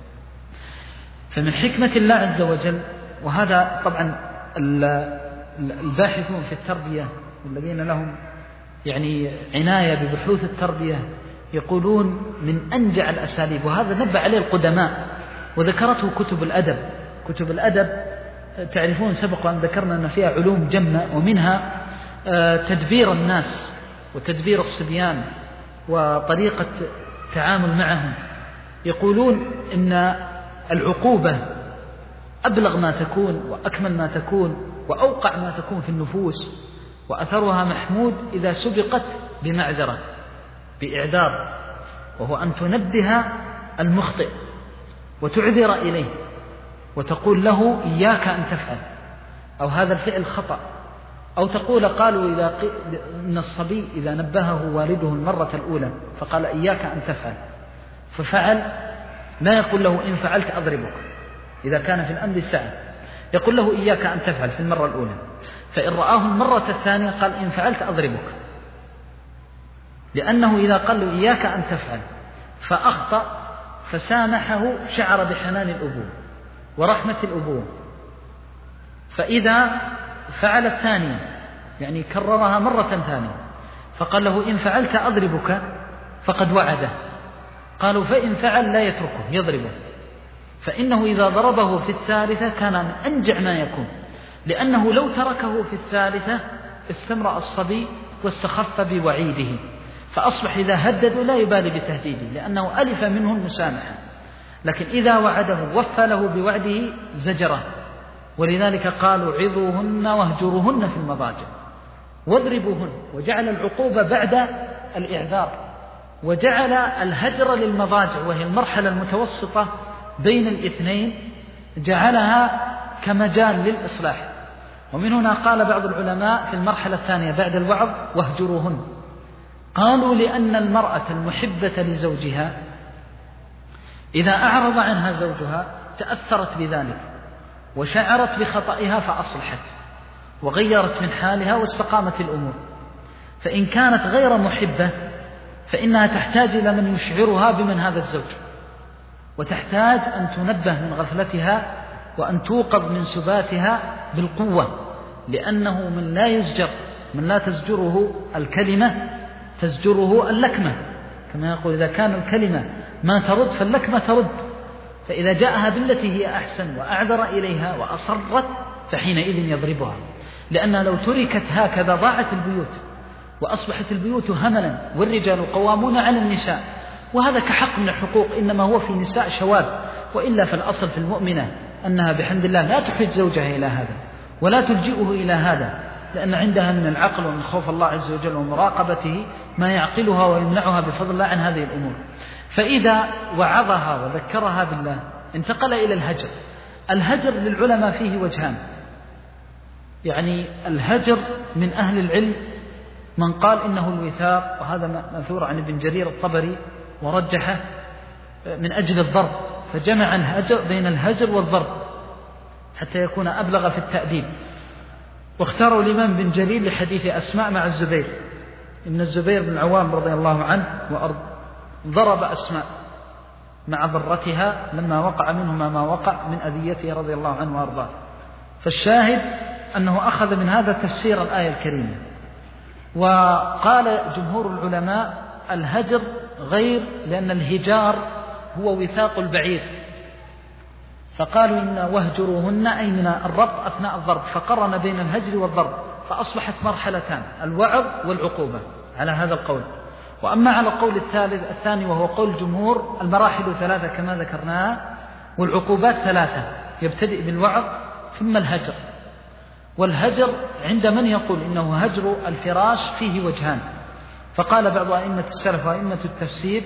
فمن حكمة الله عز وجل، وهذا طبعا الباحثون في التربية والذين لهم يعني عناية ببحوث التربية يقولون من أنجع الأساليب، وهذا نبه عليه القدماء وذكرته كتب الأدب. كتب الأدب تعرفون سبق أن ذكرنا أن فيها علوم جمة، ومنها تدبير الناس وتدبير الصبيان وطريقة التعامل معهم. يقولون إن العقوبة أبلغ ما تكون وأكمل ما تكون وأوقع ما تكون في النفوس، وأثرها محمود إذا سبقت بمعذرة بإعذار، وهو أن تنبه المخطئ وتعذر إليه وتقول له إياك أن تفعل، أو هذا الفعل خطأ، أو تقول قالوا إذا إن الصبي إذا نبهه والده المرة الأولى فقال إياك أن تفعل ففعل، لا يقول له إن فعلت أضربك إذا كان في الأمر سعة، يقول له إياك أن تفعل في المرة الأولى، فإن رآه المرة الثانية قال إن فعلت أضربك، لأنه إذا قال له إياك أن تفعل فأخطأ فسامحه شعر بحنان الأبوة ورحمة الأبوة، فإذا فعل الثانية يعني كررها مرة ثانية فقال له إن فعلت أضربك فقد وعده، قالوا فإن فعل لا يتركه يضربه، فإنه إذا ضربه في الثالثة كان من أنجع ما يكون، لأنه لو تركه في الثالثة استمرأ الصبي واستخف بوعيده، فأصبح إذا هددوا لا يبالي بتهديده لأنه ألف منه المسامحة، لكن إذا وعده وفى له بوعده زجره. ولذلك قالوا عظوهن واهجروهن في المضاجع واضربوهن، وجعل العقوبة بعد الإعذار، وجعل الهجر للمضاجع وهي المرحلة المتوسطة بين الاثنين جعلها كمجال للإصلاح. ومن هنا قال بعض العلماء في المرحلة الثانية بعد الوعظ واهجروهن، قالوا لأن المرأة المحبة لزوجها إذا أعرض عنها زوجها تأثرت بذلك وشعرت بخطئها فأصلحت وغيرت من حالها واستقامت الأمور، فإن كانت غير محبة فإنها تحتاج إلى من يشعرها بمن هذا الزوج، وتحتاج أن تنبه من غفلتها وأن توقظ من سباتها بالقوة، لأنه من لا يزجر من لا تزجره الكلمة تزجره اللكمة، كما يقول إذا كان الكلمة ما ترد فاللكمة ترد، فإذا جاءها بالتي هي أحسن وأعذر إليها وأصرت فحينئذ يضربها، لأنها لو تركت هكذا ضاعت البيوت وأصبحت البيوت هملا، والرجال قوامون على النساء، وهذا كحق من الحقوق، إنما هو في نساء شواذ، وإلا فالأصل في المؤمنة أنها بحمد الله لا تحج زوجها إلى هذا ولا تلجئه إلى هذا، لأن عندها من العقل ومن خوف الله عز وجل ومراقبته ما يعقلها ويمنعها بفضل الله عن هذه الأمور. فإذا وعظها وذكرها بالله انتقل إلى الهجر. الهجر للعلماء فيه وجهان، يعني الهجر من أهل العلم من قال إنه الوثاق، وهذا منثور عن ابن جرير الطبري ورجحه من أجل الضرب، فجمع الهجر بين الهجر والضرب حتى يكون أبلغ في التأديب. واختاروا الإمام بن جرير لحديث أسماء مع الزبير، إن الزبير بن العوام رضي الله عنه وأرض ضرب أسماء مع ضرتها لما وقع منهما ما وقع من أذيته رضي الله عنه وأرضاه. فالشاهد أنه أخذ من هذا تفسير الآية الكريمة. وقال جمهور العلماء الهجر غير، لأن الهجار هو وثاق البعير، فقالوا إن واهجروهن أي من الربط أثناء الضرب، فقرن بين الهجر والضرب، فأصبحت مرحلتان، الوعظ والعقوبة على هذا القول. وأما على القول الثالث الثاني وهو قول الجمهور، المراحل ثلاثة كما ذكرناها، والعقوبات ثلاثة، يبتدئ بالوعظ ثم الهجر. والهجر عند من يقول إنه هجر الفراش فيه وجهان، فقال بعض أئمة السلف وأئمة التفسير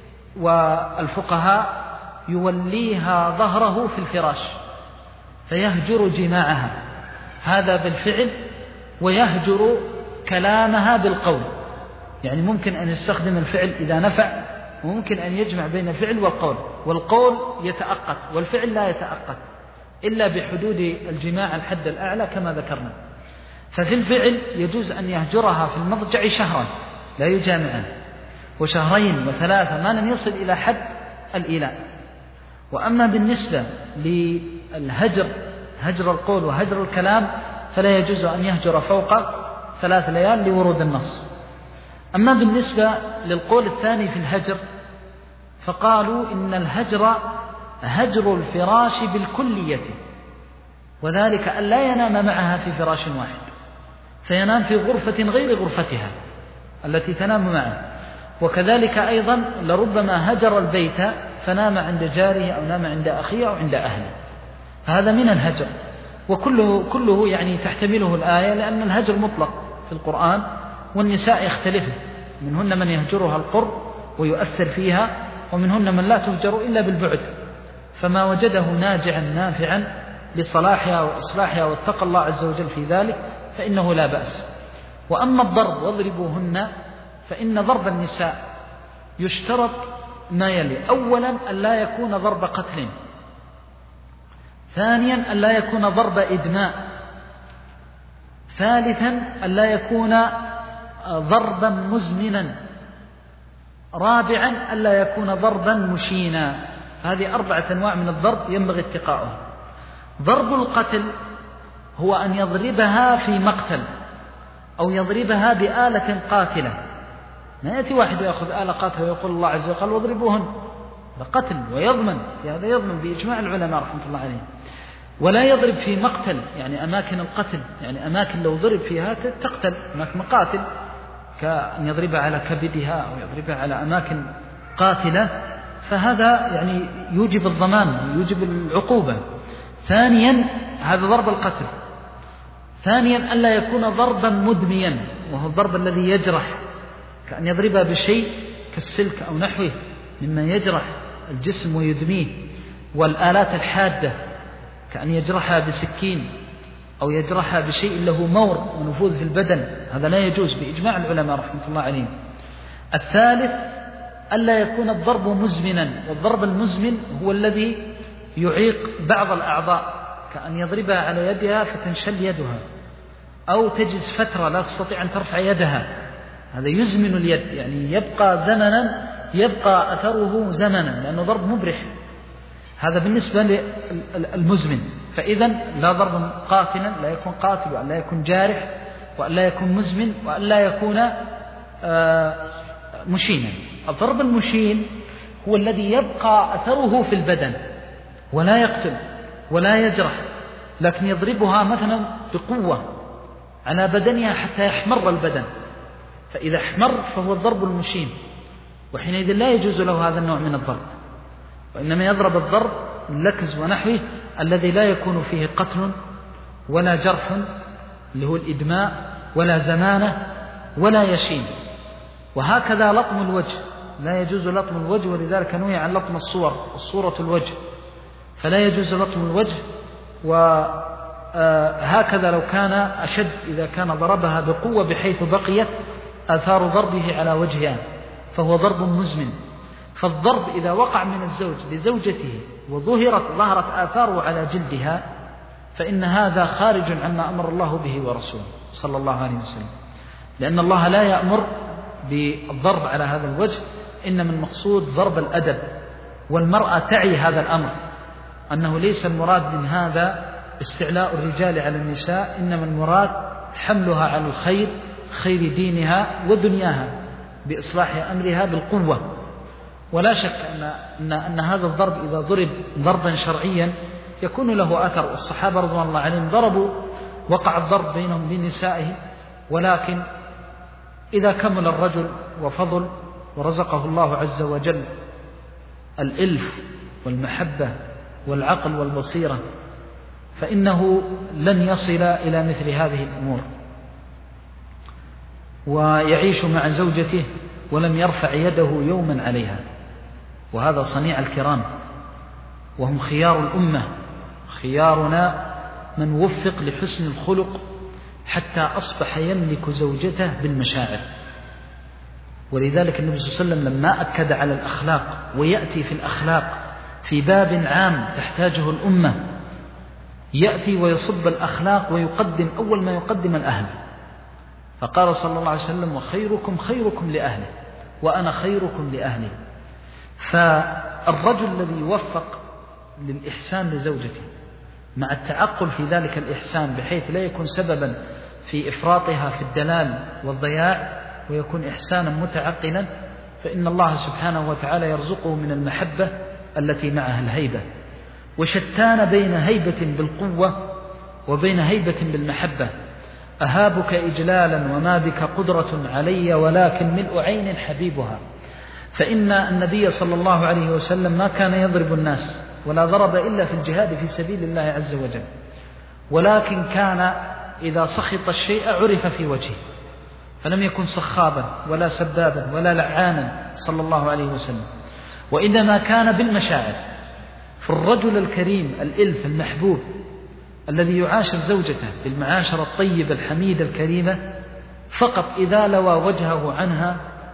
والفقهاء يوليها ظهره في الفراش فيهجر جماعها، هذا بالفعل، ويهجر كلامها بالقول، يعني ممكن أن يستخدم الفعل إذا نفع، وممكن أن يجمع بين الفعل والقول، والقول يتأقت والفعل لا يتأقت إلا بحدود الجماع الحد الأعلى كما ذكرنا. ففي الفعل يجوز أن يهجرها في المضجع شهرا لا يجامعها، وشهرين وثلاثة ما لم يصل إلى حد الإيلاء. وأما بالنسبة للهجر، هجر القول وهجر الكلام، فلا يجوز أن يهجر فوق ثلاث ليال لورود النص. أما بالنسبة للقول الثاني في الهجر، فقالوا إن الهجر هجر الفراش بالكلية، وذلك أن لا ينام معها في فراش واحد، فينام في غرفة غير غرفتها التي تنام معه. وكذلك أيضا لربما هجر البيت فنام عند جاره أو نام عند أخيه أو عند أهله، هذا من الهجر، وكله كله يعني تحتمله الآية، لأن الهجر مطلق في القرآن، والنساء يختلفن، منهن من يهجرها القرب ويؤثر فيها، ومنهن من لا تهجر إلا بالبعد، فما وجده ناجعا نافعا لصلاحها وإصلاحها واتقى الله عز وجل في ذلك فإنه لا بأس. وأما الضرب واضربوهن، فإن ضرب النساء يشترط ما يلي: أولا أن لا يكون ضرب قتل، ثانيا أن لا يكون ضرب إدماء، ثالثا أن لا يكون ضربا مزمنا، رابعا أن لا يكون ضربا مشينا. هذه أربعة أنواع من الضرب ينبغي اتقاؤها. ضرب القتل هو أن يضربها في مقتل أو يضربها بآلة قاتلة، ما يأتي واحد ويأخذ آلة قاتلة ويقول الله عز وجل واضربوهن، هذا قتل ويضمن، هذا يضمن بإجماع العلماء رحمة الله عليهم. ولا يضرب في مقتل، يعني أماكن القتل، يعني أماكن لو ضرب فيها تقتل، هناك مقاتل كأن يضربها على كبدها أو يضربها على أماكن قاتلة، فهذا يعني يوجب الضمان ويوجب العقوبة. ثانيا هذا ضرب القتل. ثانيا ألا يكون ضربا مدميا، وهو الضرب الذي يجرح، كأن يضربها بشيء كالسلك أو نحوه مما يجرح الجسم ويدميه. والآلات الحادة كأن يجرحها بسكين أو يجرحها بشيء له مور ونفوذ في البدن، هذا لا يجوز بإجماع العلماء رحمة الله عليهم. الثالث ألا يكون الضرب مزمنا، والضرب المزمن هو الذي يعيق بعض الأعضاء، كأن يضربها على يدها فتنشل يدها، أو تجلس فترة لا تستطيع أن ترفع يدها، هذا يزمن اليد، يعني يبقى زمنا، يبقى أثره زمنا، لأنه ضرب مبرح. هذا بالنسبة للمزمن. فإذا لا ضرب قاتلا، لا يكون قاتل، وأن لا يكون جارح، وأن لا يكون مزمن، وأن لا يكون مشينا. الضرب المشين هو الذي يبقى أثره في البدن ولا يقتل ولا يجرح، لكن يضربها مثلا بقوة على بدنها حتى يحمر البدن، فإذا احمر فهو الضرب المشين، وحينئذ لا يجوز له هذا النوع من الضرب، وإنما يضرب الضرب اللكز ونحوه الذي لا يكون فيه قتل ولا جرح اللي هو الإدماء ولا زمانة ولا يشين. وهكذا لطم الوجه، لا يجوز لطم الوجه، ولذلك نهي عن لطم الصور، الصورة الوجه، فلا يجوز لطم الوجه. وهكذا لو كان أشد، إذا كان ضربها بقوة بحيث بقيت آثار ضربه على وجهها فهو ضرب مزمن. فالضرب إذا وقع من الزوج لزوجته وظهرت ظهرت آثاره على جلدها فإن هذا خارج عما أمر الله به ورسوله صلى الله عليه وسلم، لأن الله لا يأمر بالضرب على هذا الوجه، إنما المقصود ضرب الأدب. والمرأة تعي هذا الأمر، أنه ليس المراد من هذا استعلاء الرجال على النساء، إنما المراد حملها على الخير، خير دينها ودنياها، بإصلاح أمرها بالقوة ولا شك أن, أن, أن هذا الضرب إذا ضرب ضربا شرعيا يكون له أثر. الصحابة رضوان الله عليهم ضربوا، وقع الضرب بينهم لنسائهم، ولكن إذا كمل الرجل وفضل ورزقه الله عز وجل الإلف والمحبة والعقل والبصيرة فإنه لن يصل إلى مثل هذه الأمور، ويعيش مع زوجته ولم يرفع يده يوما عليها. وهذا صنيع الكرام، وهم خيار الأمة. خيارنا من وفق لحسن الخلق حتى أصبح يملك زوجته بالمشاعر. ولذلك النبي صلى الله عليه وسلم لما أكد على الأخلاق، ويأتي في الأخلاق في باب عام تحتاجه الأمة، يأتي ويصب الأخلاق ويقدم أول ما يقدم الأهل. فقال صلى الله عليه وسلم: وخيركم خيركم لأهله وأنا خيركم لأهلي. فالرجل الذي يوفق للإحسان لزوجته مع التعقل في ذلك الإحسان بحيث لا يكون سببا في إفراطها في الدلال والضياع، ويكون إحسانا متعقلا، فإن الله سبحانه وتعالى يرزقه من المحبة التي معها الهيبة. وشتان بين هيبة بالقوة وبين هيبة بالمحبة. أهابك إجلالا وما بك قدرة علي، ولكن ملء عين حبيبها. فإن النبي صلى الله عليه وسلم ما كان يضرب الناس ولا ضرب إلا في الجهاد في سبيل الله عز وجل، ولكن كان إذا سخط الشيء عرف في وجهه، فلم يكن صخابا ولا سبابا ولا لعانا صلى الله عليه وسلم، وإنما كان بالمشاعر. فالرجل الكريم الإلف المحبوب الذي يعاشر زوجته بالمعاشرة الطيبة الحميدة الكريمة، فقط إذا لوى وجهه عنها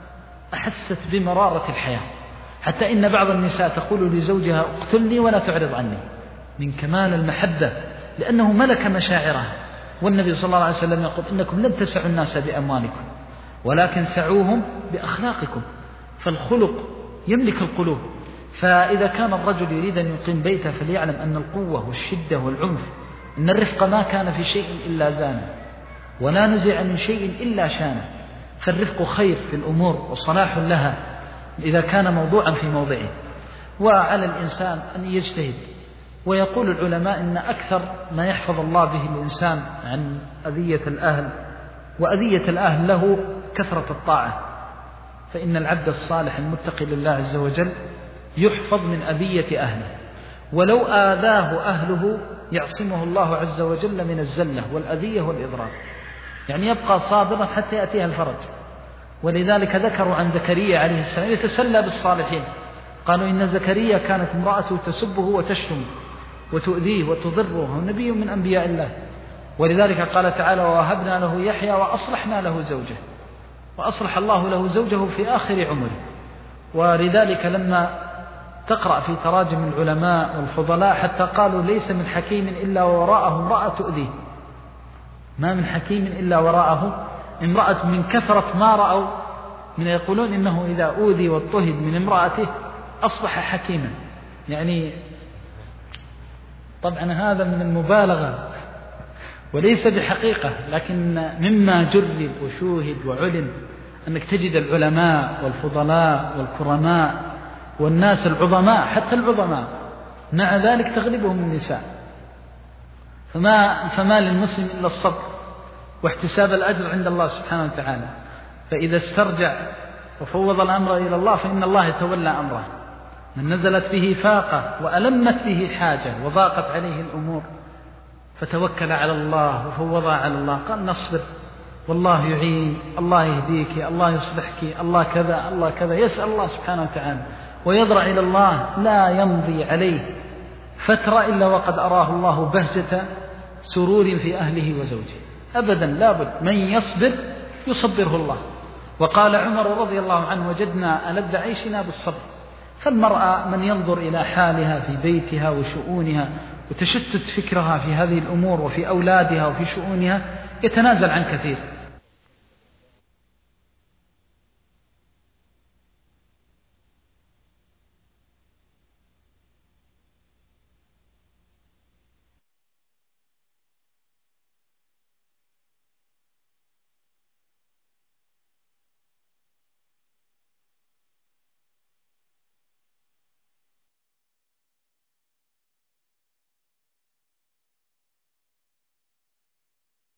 أحست بمرارة الحياة، حتى إن بعض النساء تقول لزوجها: اقتلني ولا تعرض عني، من كمال المحبة، لأنه ملك مشاعرها. والنبي صلى الله عليه وسلم يقول: إنكم لن تسعوا الناس بأموالكم ولكن سعوهم بأخلاقكم. فالخلق يملك القلوب. فإذا كان الرجل يريد أن يقيم بيته فليعلم أن القوة والشدة والعنف، إن الرفق ما كان في شيء إلا زانه، ولا نزع من شيء إلا شانه. فالرفق خير في الأمور وصلاح لها إذا كان موضوعا في موضعه. وعلى الإنسان أن يجتهد. ويقول العلماء إن أكثر ما يحفظ الله به الإنسان عن أذية الأهل وأذية الأهل له كثرة الطاعة. فإن العبد الصالح المتقي لله عز وجل يحفظ من أذية أهله، ولو آذاه أهله يعصمه الله عز وجل من الزلة والأذية والإضرار، يعني يبقى صابرا حتى يأتيها الفرج. ولذلك ذكروا عن زكريا عليه السلام يتسلى بالصالحين، قالوا إن زكريا كانت امرأته تسبه وتشتم وتؤذيه وتضره، نبي من أنبياء الله. ولذلك قال تعالى: ووهبنا له يحيى وأصلحنا له زوجه، وأصلح الله له زوجه في آخر عمره. ولذلك لما تقرأ في تراجم العلماء والفضلاء حتى قالوا: ليس من حكيم إلا وراءه امرأة تؤذيه، ما من حكيم إلا وراءه امرأة، من كثرة ما رأوا من يقولون إنه إذا أوذي واضطهد من امرأته أصبح حكيما. يعني طبعا هذا من المبالغة وليس بحقيقة، لكن مما جرب وشوهد وعلم أنك تجد العلماء والفضلاء والكرماء والناس العظماء، حتى العظماء مع ذلك تغلبهم النساء. فما, فما للمسلم إلا الصبر واحتساب الأجر عند الله سبحانه وتعالى. فإذا استرجع وفوض الأمر إلى الله فإن الله يتولى أمره. من نزلت به فاقة وألمت به حاجة وضاقت عليه الأمور فتوكل على الله وفوضها على الله، قال: نصبر والله يعين، الله يهديك، الله يصلحك، الله كذا الله كذا، يسأل الله سبحانه وتعالى ويضرع إلى الله. لا يمضي عليه فترة إلا وقد أراه الله بهجة سرور في أهله وزوجه أبدا. لابد من يصبر يصبره الله. وقال عمر رضي الله عنه: وجدنا ألذ عيشنا بالصبر. فالمرأة من ينظر إلى حالها في بيتها وشؤونها وتشتت فكرها في هذه الأمور وفي أولادها وفي شؤونها يتنازل عن كثير.